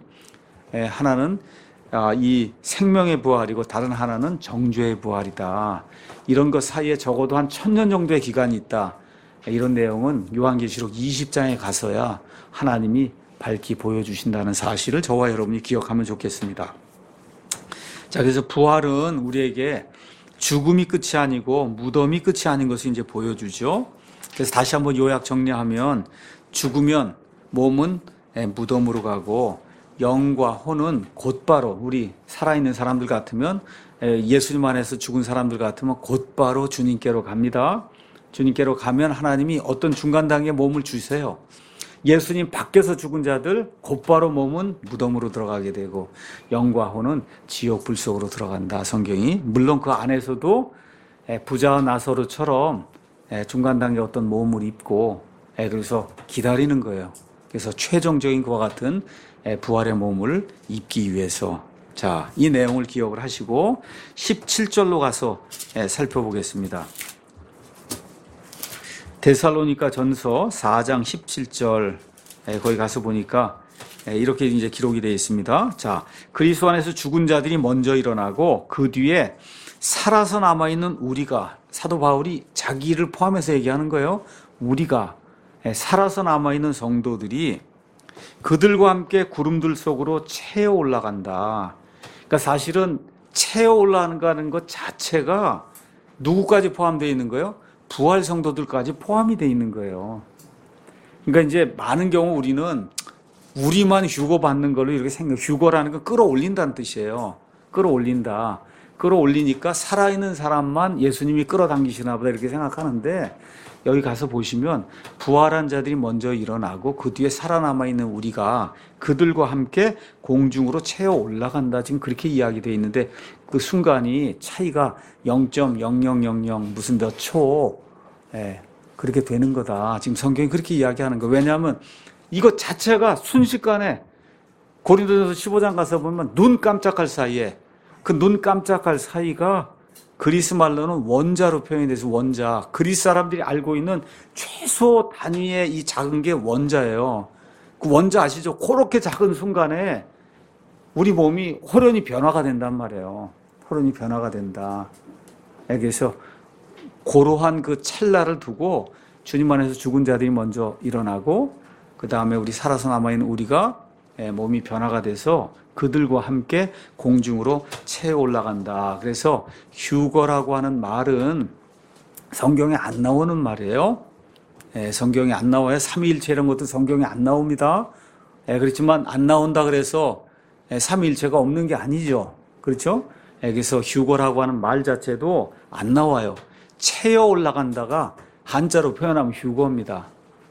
이 생명의 부활이고 다른 하나는 정죄의 부활이다. 이런 것 사이에 적어도 한 1000년 정도의 기간이 있다. 이런 내용은 요한계시록 20장에 가서야 하나님이 밝히 보여주신다는 사실을 저와 여러분이 기억하면 좋겠습니다. 자, 그래서 부활은 우리에게 죽음이 끝이 아니고 무덤이 끝이 아닌 것을 이제 보여주죠. 그래서 다시 한번 요약 정리하면 죽으면 몸은 무덤으로 가고 영과 혼은 곧바로 우리 살아있는 사람들 같으면 예수님 안에서 죽은 사람들 같으면 곧바로 주님께로 갑니다. 주님께로 가면 하나님이 어떤 중간 단계에 몸을 주세요. 예수님 밖에서 죽은 자들 곧바로 몸은 무덤으로 들어가게 되고 영과 혼은 지옥 불 속으로 들어간다. 성경이 물론 그 안에서도 부자와 나사로처럼 중간 단계 어떤 몸을 입고 그래서 기다리는 거예요. 그래서 최종적인 그와 같은 부활의 몸을 입기 위해서 자, 이 내용을 기억을 하시고 17절로 가서 살펴보겠습니다. 데살로니가 전서 4장 17절 거기 가서 보니까 이렇게 이제 기록이 되어 있습니다. 자, 그리스도 안에서 죽은 자들이 먼저 일어나고 그 뒤에 살아서 남아있는 우리가 사도 바울이 자기를 포함해서 얘기하는 거예요. 우리가 살아서 남아있는 성도들이 그들과 함께 구름들 속으로 채어 올라간다. 그러니까 사실은 채어 올라가는 것 자체가 누구까지 포함되어 있는 거예요? 부활 성도들까지 포함이 되어 있는 거예요. 그러니까 이제 많은 경우 우리는 우리만 휴거 받는 걸로 이렇게 휴거라는 건 끌어올린다는 뜻이에요. 끌어올린다. 끌어올리니까 살아있는 사람만 예수님이 끌어당기시나 보다 이렇게 생각하는데 여기 가서 보시면 부활한 자들이 먼저 일어나고 그 뒤에 살아남아 있는 우리가 그들과 함께 공중으로 채어 올라간다. 지금 그렇게 이야기되어 있는데 그 순간이 차이가 0.0000 무슨 몇 초 그렇게 되는 거다. 지금 성경이 그렇게 이야기하는 거예요. 왜냐하면 이것 자체가 순식간에 고린도전서 15장 가서 보면 눈 깜짝할 사이에 그 눈 깜짝할 사이가 그리스 말로는 원자로 표현이 돼서 원자. 그리스 사람들이 알고 있는 최소 단위의 이 작은 게 원자예요. 그 원자 아시죠? 그렇게 작은 순간에 우리 몸이 호련히 변화가 된단 말이에요. 호련히 변화가 된다. 그래서 고로한 그 찰나를 두고 주님 안에서 죽은 자들이 먼저 일어나고 그 다음에 우리 살아서 남아있는 우리가 몸이 변화가 돼서 그들과 함께 공중으로 채어 올라간다. 그래서 휴거라고 하는 말은 성경에 안 나오는 말이에요. 성경에 안 나와요. 삼위일체 이런 것도 성경에 안 나옵니다. 그렇지만 안 나온다 그래서 삼위일체가 없는 게 아니죠. 그렇죠? 그래서 휴거라고 하는 말 자체도 안 나와요. 채어 올라간다가 한자로 표현하면 휴거입니다.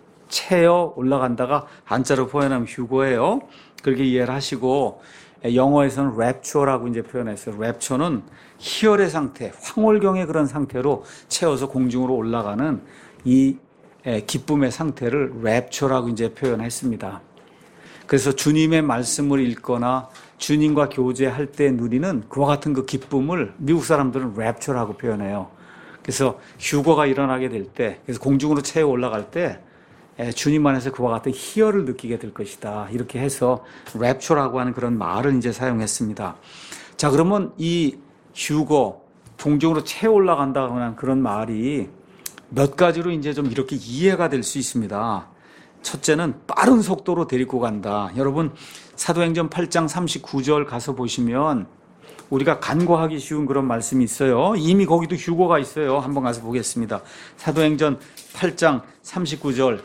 채어 올라간다가 한자로 표현하면 휴거예요. 그렇게 이해를 하시고 영어에서는 랩처라고 이제 표현했어요. 랩처는 희열의 상태, 황홀경의 그런 상태로 채워서 공중으로 올라가는 이 기쁨의 상태를 랩처라고 이제 표현했습니다. 그래서 주님의 말씀을 읽거나 주님과 교제할 때 누리는 그와 같은 그 기쁨을 미국 사람들은 랩처라고 표현해요. 그래서 휴거가 일어나게 될 때, 그래서 공중으로 채워 올라갈 때 주님 안에서 그와 같은 희열을 느끼게 될 것이다. 이렇게 해서 랩처라고 하는 그런 말을 이제 사용했습니다. 자, 그러면 이 휴거, 공중으로 채워 올라간다고 하는 그런 말이 몇 가지로 이제 좀 이렇게 이해가 될 수 있습니다. 첫째는 빠른 속도로 데리고 간다. 여러분, 사도행전 8장 39절 가서 보시면 우리가 간과하기 쉬운 그런 말씀이 있어요. 이미 거기도 휴거가 있어요. 한번 가서 보겠습니다. 사도행전 8장 39절.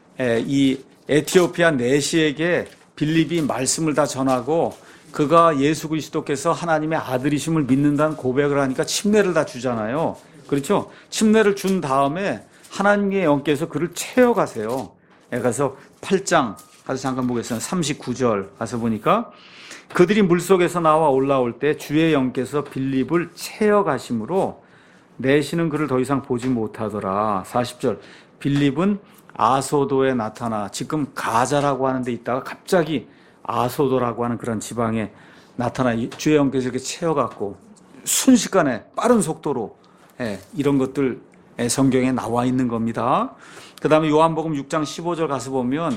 이 에티오피아 내시에게 빌립이 말씀을 다 전하고 그가 예수 그리스도께서 하나님의 아들이심을 믿는다는 고백을 하니까 침례를 다 주잖아요. 그렇죠? 침례를 준 다음에 하나님의 영께서 그를 채워가세요. 가서 8장 가서 잠깐 보겠습니다. 39절 가서 보니까 그들이 물속에서 나와 올라올 때 주의 영께서 빌립을 채워가심으로 내시는 그를 더 이상 보지 못하더라. 40절 빌립은 아소도에 나타나 지금 가자라고 하는 데 있다가 갑자기 아소도라고 하는 그런 지방에 나타나 주의 영께서 이렇게 채워갖고 순식간에 빠른 속도로 이런 것들 성경에 나와 있는 겁니다. 그 다음에 요한복음 6장 15절 가서 보면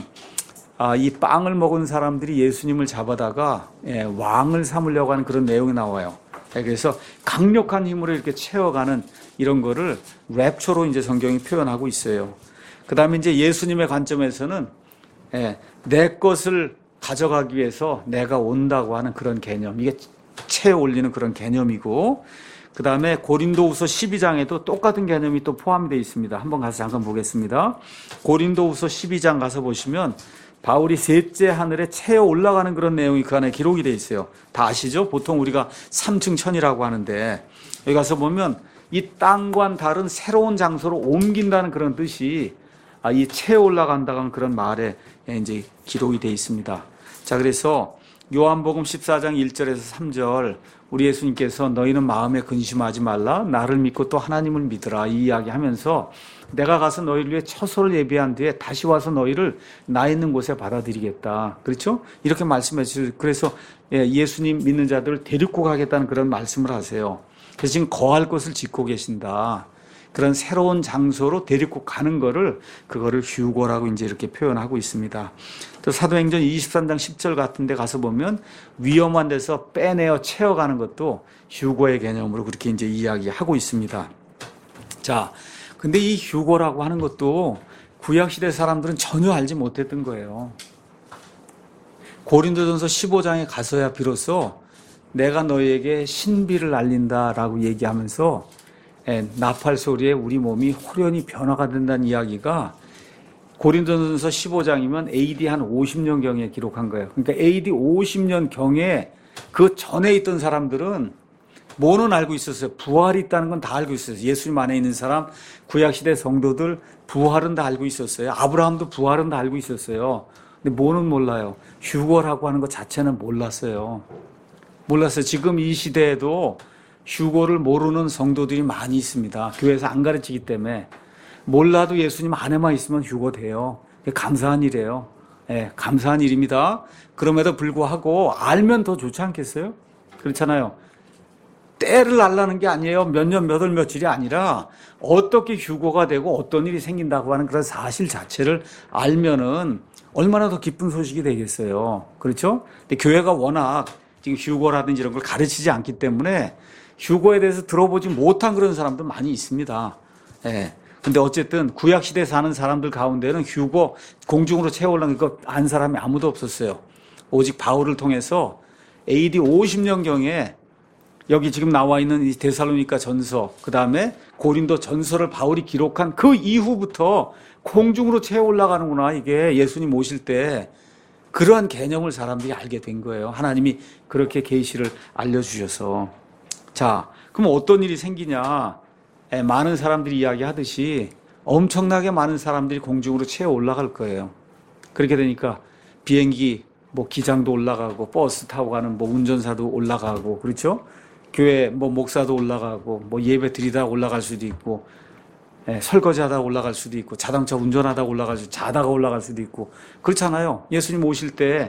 이 빵을 먹은 사람들이 예수님을 잡아다가 왕을 삼으려고 하는 그런 내용이 나와요. 그래서 강력한 힘으로 이렇게 채워가는 이런 거를 랩처로 이제 성경이 표현하고 있어요. 그 다음에 이제 예수님의 관점에서는 내 것을 가져가기 위해서 내가 온다고 하는 그런 개념, 이게 채에 올리는 그런 개념이고, 그 다음에 고린도후서 12장에도 똑같은 개념이 또 포함이 되어 있습니다. 한번 가서 잠깐 보겠습니다. 고린도후서 12장 가서 보시면 바울이 셋째 하늘에 채에 올라가는 그런 내용이 그 안에 기록이 되어 있어요. 다 아시죠? 보통 우리가 3층 천이라고 하는데, 여기 가서 보면 이 땅과는 다른 새로운 장소로 옮긴다는 그런 뜻이 이 채에 올라간다는 그런 말에 이제 기록이 되어 있습니다. 자, 그래서 요한복음 14장 1절에서 3절, 우리 예수님께서 너희는 마음에 근심하지 말라, 나를 믿고 또 하나님을 믿으라, 이 이야기 하면서 내가 가서 너희를 위해 처소를 예비한 뒤에 다시 와서 너희를 나 있는 곳에 받아들이겠다. 그렇죠? 이렇게 말씀해 주세요. 그래서 예수님 믿는 자들을 데리고 가겠다는 그런 말씀을 하세요. 그래서 지금 거할 곳을 짓고 계신다. 그런 새로운 장소로 데리고 가는 거를, 그거를 휴거라고 이제 이렇게 표현하고 있습니다. 또 사도행전 23장 10절 같은 데 가서 보면 위험한 데서 빼내어 채워가는 것도 휴거의 개념으로 그렇게 이제 이야기하고 있습니다. 자, 근데 이 휴거라고 하는 것도 구약시대 사람들은 전혀 알지 못했던 거예요. 고린도전서 15장에 가서야 비로소 내가 너희에게 신비를 알린다라고 얘기하면서 나팔 소리에 우리 몸이 호련히 변화가 된다는 이야기가 고린도전서 15장이면 AD 한 50년경에 기록한 거예요. 그러니까 AD 50년경에 그 전에 있던 사람들은 뭐는 알고 있었어요? 부활이 있다는 건 다 알고 있었어요. 예수님 안에 있는 사람, 구약시대 성도들 부활은 다 알고 있었어요. 아브라함도 부활은 다 알고 있었어요. 근데 뭐는 몰라요? 휴거라고 하는 것 자체는 몰랐어요. 지금 이 시대에도 휴거를 모르는 성도들이 많이 있습니다. 교회에서 안 가르치기 때문에. 몰라도 예수님 안에만 있으면 휴거 돼요. 감사한 일이에요. 감사한 일입니다. 그럼에도 불구하고 알면 더 좋지 않겠어요? 그렇잖아요. 때를 알라는 게 아니에요. 몇 년, 몇 월, 며칠이 아니라 어떻게 휴거가 되고 어떤 일이 생긴다고 하는 그런 사실 자체를 알면은 얼마나 더 기쁜 소식이 되겠어요. 그렇죠? 근데 교회가 워낙 지금 휴거라든지 이런 걸 가르치지 않기 때문에 휴거에 대해서 들어보지 못한 그런 사람도 많이 있습니다. 근데 어쨌든 구약시대에 사는 사람들 가운데는 휴거 공중으로 채워올라는 거 안 사람이 아무도 없었어요. 오직 바울을 통해서 AD 50년경에 여기 지금 나와 있는 이 데살로니가 전서, 그 다음에 고린도 전서를 바울이 기록한 그 이후부터 공중으로 채워 올라가는구나, 이게 예수님 오실 때. 그러한 개념을 사람들이 알게 된 거예요. 하나님이 그렇게 계시를 알려주셔서. 자, 그럼 어떤 일이 생기냐? 많은 사람들이 이야기하듯이 엄청나게 많은 사람들이 공중으로 채워 올라갈 거예요. 그렇게 되니까 비행기, 기장도 올라가고, 버스 타고 가는 운전사도 올라가고, 그렇죠? 교회 목사도 올라가고, 예배 드리다 올라갈 수도 있고, 설거지하다 올라갈 수도 있고, 자동차 운전하다 올라갈 수도 있고, 자다가 올라갈 수도 있고, 그렇잖아요. 예수님 오실 때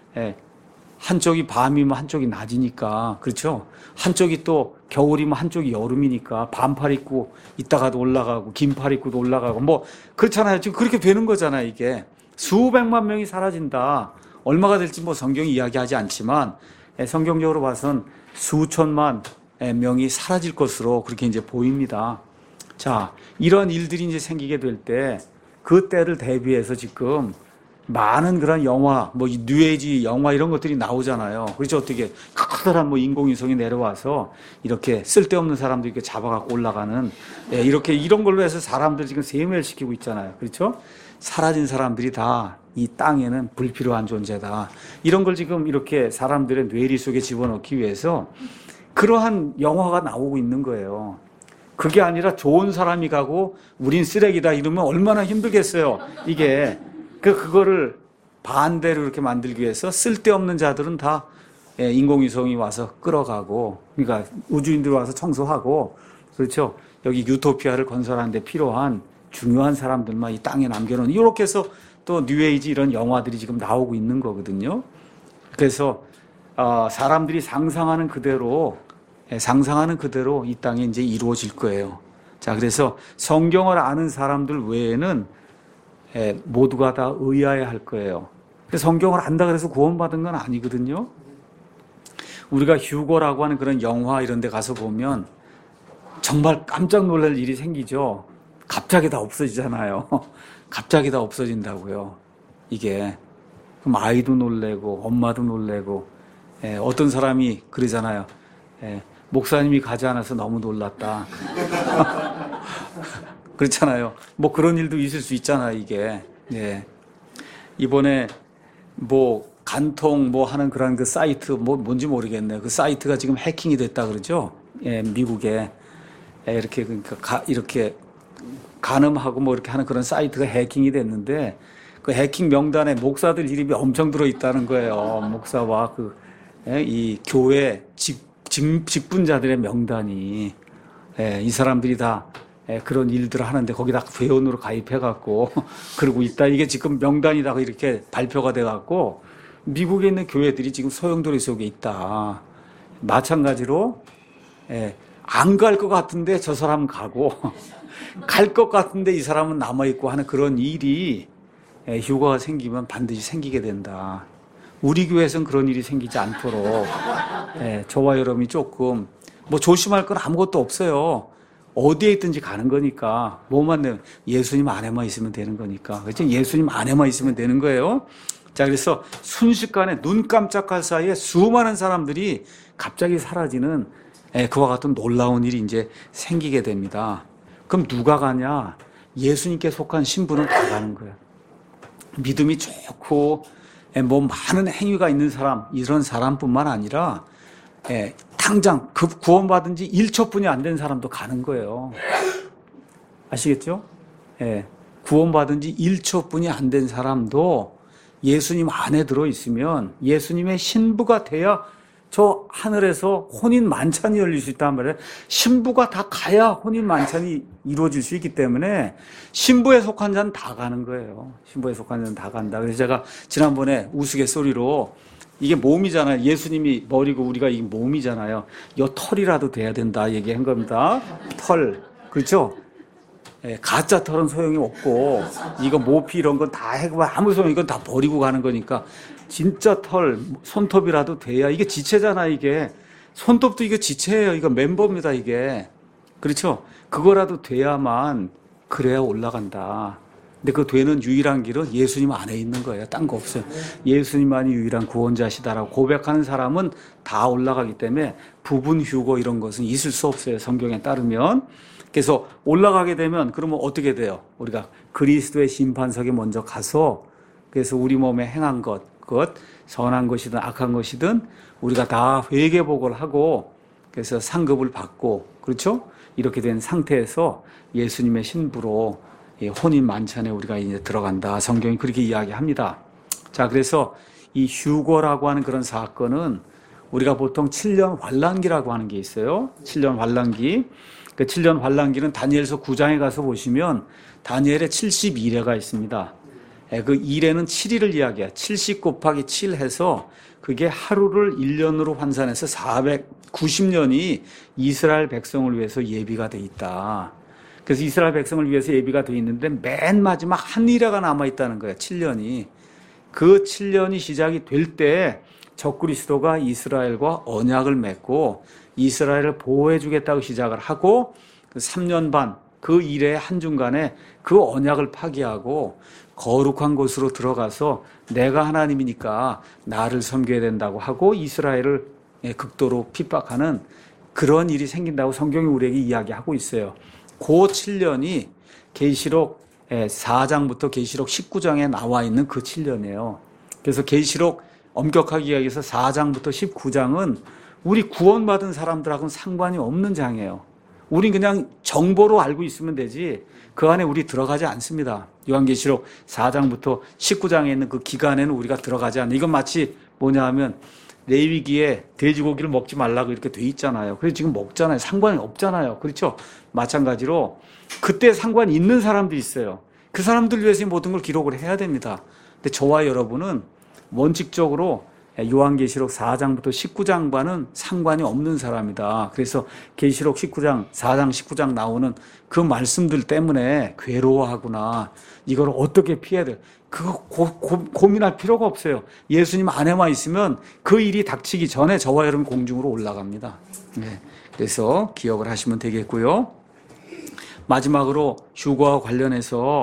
한쪽이 밤이면 한쪽이 낮이니까, 그렇죠? 한쪽이 또 겨울이면 한쪽이 여름이니까 반팔 입고 있다가도 올라가고 긴팔 입고도 올라가고 그렇잖아요. 지금 그렇게 되는 거잖아요. 이게 수백만 명이 사라진다. 얼마가 될지 성경이 이야기하지 않지만 성경적으로 봐선 수천만 명이 사라질 것으로 그렇게 이제 보입니다. 자, 이런 일들이 이제 생기게 될 때 그 때를 대비해서 지금 많은 그런 영화, 뉴에이지 영화 이런 것들이 나오잖아요. 그렇죠? 어떻게 커다란 인공위성이 내려와서 이렇게 쓸데없는 사람들 이렇게 잡아갖고 올라가는, 이렇게 이런 걸로 해서 사람들 지금 세멸시키고 있잖아요. 그렇죠? 사라진 사람들이 다 이 땅에는 불필요한 존재다. 이런 걸 지금 이렇게 사람들의 뇌리 속에 집어넣기 위해서 그러한 영화가 나오고 있는 거예요. 그게 아니라 좋은 사람이 가고 우린 쓰레기다 이러면 얼마나 힘들겠어요. 이게. 그거를 반대로 이렇게 만들기 위해서 쓸데없는 자들은 다 인공위성이 와서 끌어가고, 그러니까 우주인들이 와서 청소하고, 그렇죠? 여기 유토피아를 건설하는 데 필요한 중요한 사람들만 이 땅에 남겨놓은, 이렇게 해서 또 뉴에이지 이런 영화들이 지금 나오고 있는 거거든요. 그래서 사람들이 상상하는 그대로 이 땅에 이제 이루어질 거예요. 자, 그래서 성경을 아는 사람들 외에는 모두가 다 의아해 할 거예요. 성경을 안다 그래서 구원받은 건 아니거든요. 우리가 휴거라고 하는 그런 영화 이런 데 가서 보면 정말 깜짝 놀랄 일이 생기죠. 갑자기 다 없어지잖아요. 갑자기 다 없어진다고요. 이게. 그럼 아이도 놀래고 엄마도 놀래고 어떤 사람이 그러잖아요. 목사님이 가지 않아서 너무 놀랐다. 그렇잖아요. 뭐 그런 일도 있을 수 있잖아요, 이게. 이번에 뭐 간통 뭐 하는 그런 그 사이트 뭐 뭔지 모르겠네요. 그 사이트가 지금 해킹이 됐다 그러죠. 미국에 이렇게 그러니까 이렇게 간음하고 뭐 이렇게 하는 그런 사이트가 해킹이 됐는데 그 해킹 명단에 목사들 이름이 엄청 들어 있다는 거예요. 목사와 이 교회 직분자들의 명단이 이 사람들이 다 그런 일들을 하는데 거기다 회원으로 가입해갖고 그러고 있다. 이게 지금 명단이다 이렇게 발표가 돼갖고 미국에 있는 교회들이 지금 소용돌이 속에 있다. 마찬가지로 안 갈 것 같은데 저 사람은 가고 갈 것 같은데 이 사람은 남아있고 하는 그런 일이 휴가가 생기면 반드시 생기게 된다. 우리 교회에서는 그런 일이 생기지 않도록 저와 여러분이 조금 뭐 조심할 건 아무것도 없어요. 어디에 있든지 가는 거니까 뭐만 내면 예수님 안에만 있으면 되는 거니까 그렇죠? 예수님 안에만 있으면 되는 거예요. 자, 그래서 순식간에 눈 깜짝할 사이에 수많은 사람들이 갑자기 사라지는 그와 같은 놀라운 일이 이제 생기게 됩니다. 그럼 누가 가냐? 예수님께 속한 신부는 다 가는 거예요. 믿음이 좋고 뭐 많은 행위가 있는 사람, 이런 사람뿐만 아니라 당장 구원받은 지 1초뿐이 안 된 사람도 가는 거예요. 아시겠죠? 구원받은 지 1초뿐이 안 된 사람도 예수님 안에 들어있으면 예수님의 신부가 돼야 저 하늘에서 혼인 만찬이 열릴 수 있단 말이에요. 신부가 다 가야 혼인 만찬이 이루어질 수 있기 때문에 신부에 속한 자는 다 가는 거예요. 신부에 속한 자는 다 간다. 그래서 제가 지난번에 우스갯소리로 이게 몸이잖아요. 예수님이 머리고 우리가 이 몸이잖아요. 요 털이라도 돼야 된다 얘기한 겁니다. 털. 그렇죠? 가짜 털은 소용이 없고 이거 모피 이런 건 다 해고 아무 소용 이건 다 버리고 가는 거니까 진짜 털 손톱이라도 돼야 이게 지체잖아. 이게 손톱도 이거 지체예요. 이거 멤버입니다. 이게 그렇죠. 그거라도 돼야만 그래야 올라간다. 근데 그 되는 유일한 길은 예수님 안에 있는 거예요. 딴 거 없어요. 예수님만이 유일한 구원자시다라고 고백하는 사람은 다 올라가기 때문에 부분 휴거 이런 것은 있을 수 없어요. 성경에 따르면. 그래서 올라가게 되면 그러면 어떻게 돼요? 우리가 그리스도의 심판석에 먼저 가서 그래서 우리 몸에 행한 그것 선한 것이든 악한 것이든 우리가 다 회개복을 하고 그래서 상급을 받고 그렇죠? 이렇게 된 상태에서 예수님의 신부로 혼인 만찬에 우리가 이제 들어간다. 성경이 그렇게 이야기합니다. 자, 그래서 이 휴거라고 하는 그런 사건은 우리가 보통 7년 환란기라고 하는 게 있어요. 7년 환란기. 그 7년 환란기는 다니엘서 9장에 가서 보시면 다니엘의 72레가 있습니다. 그 2레는 7일을 이야기해요. 70 곱하기 7 해서 그게 하루를 1년으로 환산해서 490년이 이스라엘 백성을 위해서 예비가 돼 있다. 그래서 이스라엘 백성을 위해서 예비가 돼 있는데 맨 마지막 한 일회가 남아있다는 거예요. 7년이. 그 7년이 시작이 될 때 적그리스도가 이스라엘과 언약을 맺고 이스라엘을 보호해 주겠다고 시작을 하고 그 3년 반 그 일의 한중간에 그 언약을 파기하고 거룩한 곳으로 들어가서 내가 하나님이니까 나를 섬겨야 된다고 하고 이스라엘을 극도로 핍박하는 그런 일이 생긴다고 성경이 우리에게 이야기하고 있어요. 그 7년이 계시록 4장부터 계시록 19장에 나와 있는 그 7년이에요. 그래서 계시록 엄격하게 이야기해서 4장부터 19장은 우리 구원받은 사람들하고는 상관이 없는 장이에요. 우린 그냥 정보로 알고 있으면 되지 그 안에 우리 들어가지 않습니다. 요한계시록 4장부터 19장에 있는 그 기간에는 우리가 들어가지 않아요. 이건 마치 뭐냐 하면 레위기에 돼지고기를 먹지 말라고 이렇게 돼 있잖아요. 그래서 지금 먹잖아요. 상관이 없잖아요. 그렇죠? 마찬가지로 그때 상관이 있는 사람들이 있어요. 그 사람들 위해서 모든 걸 기록을 해야 됩니다. 근데 저와 여러분은 원칙적으로 요한계시록 4장부터 19장과는 상관이 없는 사람이다. 그래서 계시록 19장, 4장, 19장 나오는 그 말씀들 때문에 괴로워하구나. 이걸 어떻게 피해야 돼? 그거 고민할 필요가 없어요. 예수님 안에만 있으면 그 일이 닥치기 전에 저와 여러분 공중으로 올라갑니다. 네. 그래서 기억을 하시면 되겠고요. 마지막으로 휴거와 관련해서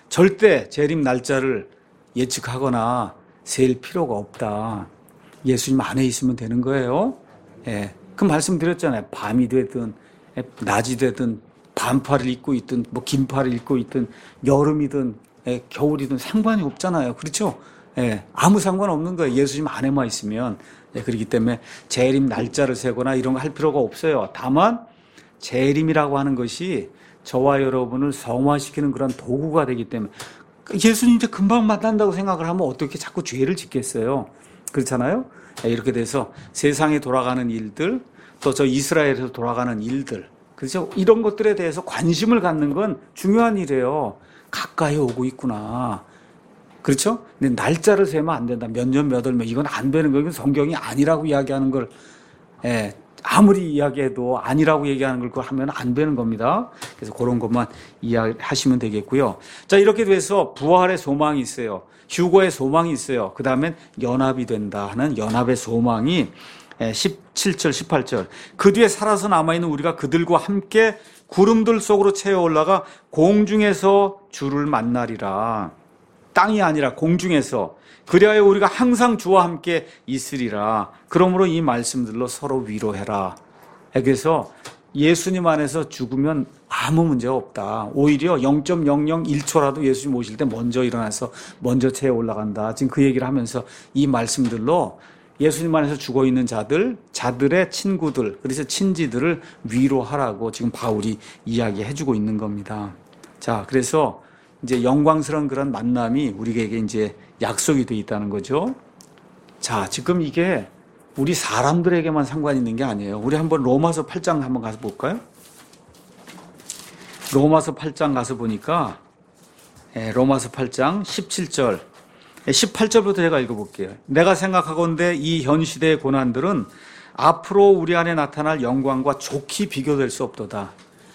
절대 재림 날짜를 예측하거나 셀 필요가 없다. 예수님 안에 있으면 되는 거예요. 예. 그 말씀드렸잖아요. 밤이 되든 낮이 되든 반팔을 입고 있든 뭐 긴팔을 입고 있든 여름이든 겨울이든 상관이 없잖아요. 그렇죠? 예. 아무 상관없는 거예요. 예수님 안에만 있으면. 예. 그렇기 때문에 재림 날짜를 세거나 이런 거 할 필요가 없어요. 다만 재림이라고 하는 것이 저와 여러분을 성화시키는 그런 도구가 되기 때문에 예수님 이제 금방 만난다고 생각을 하면 어떻게 자꾸 죄를 짓겠어요. 그렇잖아요. 이렇게 돼서 세상에 돌아가는 일들 또 저 이스라엘에서 돌아가는 일들 그렇죠. 이런 것들에 대해서 관심을 갖는 건 중요한 일이에요. 가까이 오고 있구나. 그렇죠. 근데 날짜를 세면 안 된다. 몇 년 몇 월 몇 이건 안 되는 거예요. 이건 성경이 아니라고 이야기하는 걸 아무리 이야기해도 아니라고 얘기하는 걸 그거 하면 안 되는 겁니다. 그래서 그런 것만 이야기하시면 되겠고요. 자, 이렇게 돼서 부활의 소망이 있어요. 휴거의 소망이 있어요. 그 다음엔 연합이 된다 하는 연합의 소망이 17절, 18절. 그 뒤에 살아서 남아있는 우리가 그들과 함께 구름들 속으로 채워 올라가 공중에서 주를 만나리라. 땅이 아니라 공중에서. 그리하여 우리가 항상 주와 함께 있으리라. 그러므로 이 말씀들로 서로 위로해라. 그래서 예수님 안에서 죽으면 아무 문제가 없다. 오히려 0.001초라도 예수님 오실 때 먼저 일어나서 먼저 채에 올라간다. 지금 그 얘기를 하면서 이 말씀들로 예수님 안에서 죽어있는 자들의 친구들, 그래서 친지들을 위로하라고 지금 바울이 이야기해주고 있는 겁니다. 자, 그래서 이제 영광스러운 그런 만남이 우리에게 이제 약속이 되어 있다는 거죠. 자, 지금 이게 우리 사람들에게만 상관이 있는 게 아니에요. 우리 한번 로마서 8장 한번 가서 볼까요? 로마서 8장 가서 보니까 로마서 8장 17절 18절부터 제가 읽어볼게요. 내가 생각하건대 이 현 시대의 고난들은 앞으로 우리 안에 나타날 영광과 좋게 비교될 수 없도다.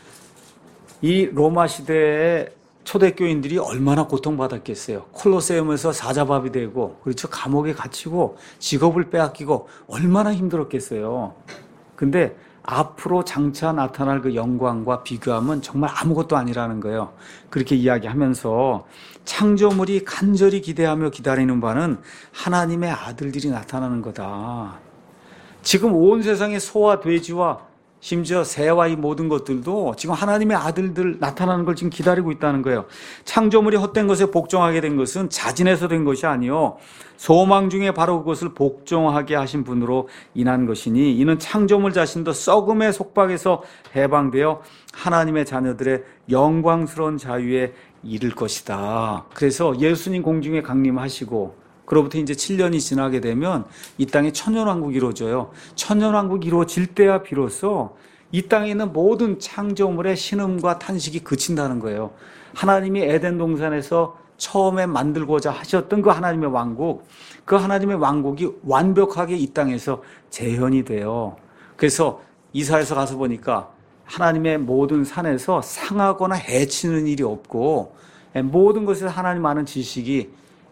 이 로마 시대의 초대교인들이 얼마나 고통받았겠어요. 콜로세움에서 사자밥이 되고 그렇죠. 감옥에 갇히고 직업을 빼앗기고 얼마나 힘들었겠어요. 근데 앞으로 장차 나타날 그 영광과 비교하면 정말 아무것도 아니라는 거예요. 그렇게 이야기하면서 창조물이 간절히 기대하며 기다리는 바는 하나님의 아들들이 나타나는 거다. 지금 온 세상의 소와 돼지와 심지어 새와 이 모든 것들도 지금 하나님의 아들들 나타나는 걸 지금 기다리고 있다는 거예요. 창조물이 헛된 것에 복종하게 된 것은 자진해서 된 것이 아니요 소망 중에 바로 그것을 복종하게 하신 분으로 인한 것이니 이는 창조물 자신도 썩음의 속박에서 해방되어 하나님의 자녀들의 영광스러운 자유에 이를 것이다. 그래서 예수님 공중에 강림하시고 그로부터 이제 7년이 지나게 되면 이 땅에 천년왕국이 이루어져요. 천년왕국이 이루어질 때야 비로소 이 땅에 있는 모든 창조물의 신음과 탄식이 그친다는 거예요. 하나님이 에덴 동산에서 처음에 만들고자 하셨던 그 하나님의 왕국, 그 하나님의 왕국이 완벽하게 이 땅에서 재현이 돼요. 그래서 이사야서 가서 보니까 하나님의 모든 산에서 상하거나 해치는 일이 없고 모든 것에서 하나님 아는 지식이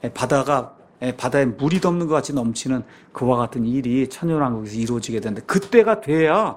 바다에 물이 덮는 것 같이 넘치는 그와 같은 일이 천년왕국에서 이루어지게 되는데 그때가 돼야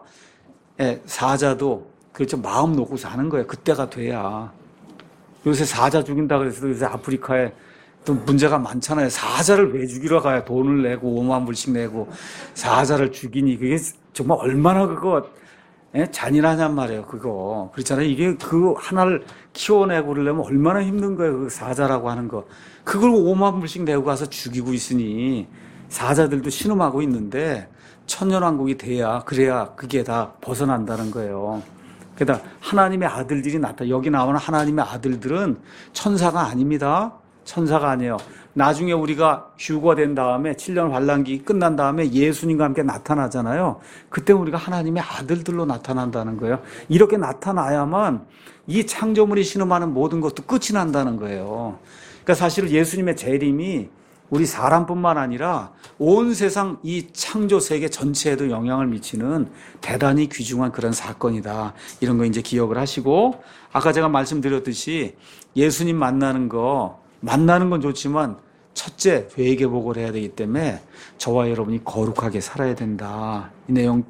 사자도 그렇죠 마음 놓고 사는 거예요. 그때가 돼야. 요새 사자 죽인다 그래서 요새 아프리카에 또 문제가 많잖아요. 사자를 왜 죽이러 가요? 돈을 내고 5만 불씩 내고 사자를 죽이니 그게 정말 얼마나 그거 잔인하냔 말이에요. 그거 그렇잖아요. 이게 그 하나를 키워내고 그러려면 얼마나 힘든 거예요. 그 사자라고 하는 거. 그걸 5만 불씩 내고 가서 죽이고 있으니 사자들도 신음하고 있는데 천년왕국이 돼야 그래야 그게 다 벗어난다는 거예요. 그러다 하나님의 아들들이 여기 나오는 하나님의 아들들은 천사가 아닙니다. 천사가 아니에요. 나중에 우리가 휴거된 다음에 7년 환란기 끝난 다음에 예수님과 함께 나타나잖아요. 그때 우리가 하나님의 아들들로 나타난다는 거예요. 이렇게 나타나야만 이 창조물이 신음하는 모든 것도 끝이 난다는 거예요. 그러니까 사실 예수님의 재림이 우리 사람뿐만 아니라 온 세상 이 창조 세계 전체에도 영향을 미치는 대단히 귀중한 그런 사건이다. 이런 거 이제 기억을 하시고 아까 제가 말씀드렸듯이 예수님 만나는 건 좋지만 첫째 회개복을 해야 되기 때문에 저와 여러분이 거룩하게 살아야 된다. 이 내용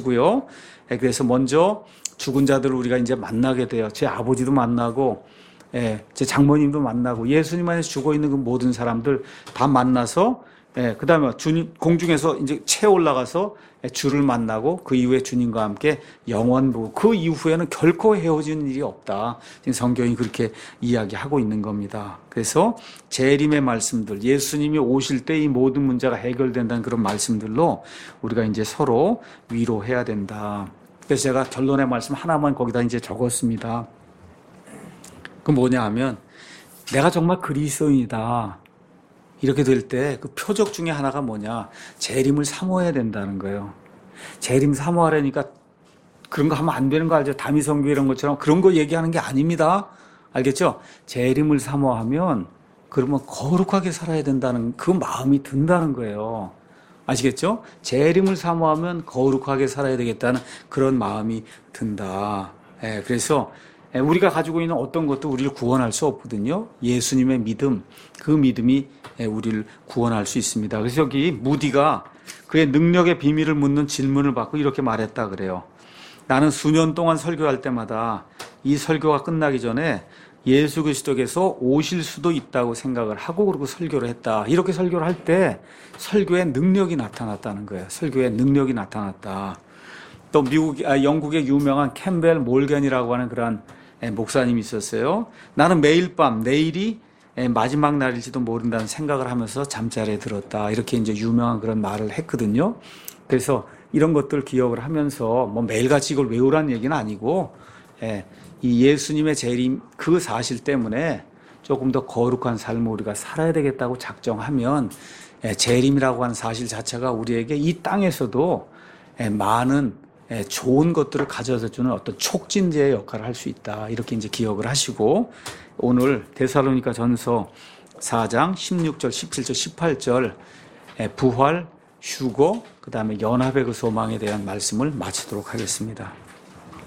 기억하시고요. 그래서 먼저 죽은 자들을 우리가 이제 만나게 돼요. 제 아버지도 만나고 제 장모님도 만나고 예수님 안에서 죽어 있는 그 모든 사람들 다 만나서 그다음에 주님 공중에서 이제 채 올라가서 주를 만나고 그 이후에 주님과 함께 영원 보고 그 이후에는 결코 헤어지는 일이 없다. 지금 성경이 그렇게 이야기하고 있는 겁니다. 그래서 재림의 말씀들, 예수님이 오실 때 이 모든 문제가 해결된다는 그런 말씀들로 우리가 이제 서로 위로해야 된다. 그래서 제가 결론의 말씀 하나만 거기다 이제 적었습니다. 그 뭐냐 하면 내가 정말 그리스도인이다. 이렇게 될 때 그 표적 중에 하나가 뭐냐? 재림을 사모해야 된다는 거예요. 재림 사모하려니까 그런 거 하면 안 되는 거 알죠? 다미성교 이런 것처럼 그런 거 얘기하는 게 아닙니다. 알겠죠? 재림을 사모하면 그러면 거룩하게 살아야 된다는 그 마음이 든다는 거예요. 아시겠죠? 재림을 사모하면 거룩하게 살아야 되겠다는 그런 마음이 든다. 그래서 우리가 가지고 있는 어떤 것도 우리를 구원할 수 없거든요. 예수님의 믿음, 그 믿음이 우리를 구원할 수 있습니다. 그래서 여기 무디가 그의 능력의 비밀을 묻는 질문을 받고 이렇게 말했다 그래요. 나는 수년 동안 설교할 때마다 이 설교가 끝나기 전에 예수 그리스도께서 오실 수도 있다고 생각을 하고 그러고 설교를 했다. 이렇게 설교를 할 때 설교의 능력이 나타났다는 거예요. 설교의 능력이 나타났다. 또 영국의 유명한 캠벨 몰겐이라고 하는 그런 목사님이 있었어요. 나는 매일 밤 내일이 마지막 날일지도 모른다는 생각을 하면서 잠자리에 들었다. 이렇게 이제 유명한 그런 말을 했거든요. 그래서 이런 것들 기억을 하면서 뭐 매일같이 이걸 외우라는 얘기는 아니고 이 예수님의 재림 그 사실 때문에 조금 더 거룩한 삶을 우리가 살아야 되겠다고 작정하면 재림이라고 하는 사실 자체가 우리에게 이 땅에서도 많은 좋은 것들을 가져다 주는 어떤 촉진제의 역할을 할 수 있다. 이렇게 이제 기억을 하시고 오늘 데살로니가 전서 4장 16절, 17절, 18절 부활, 휴거, 그 다음에 연합의 그 소망에 대한 말씀을 마치도록 하겠습니다.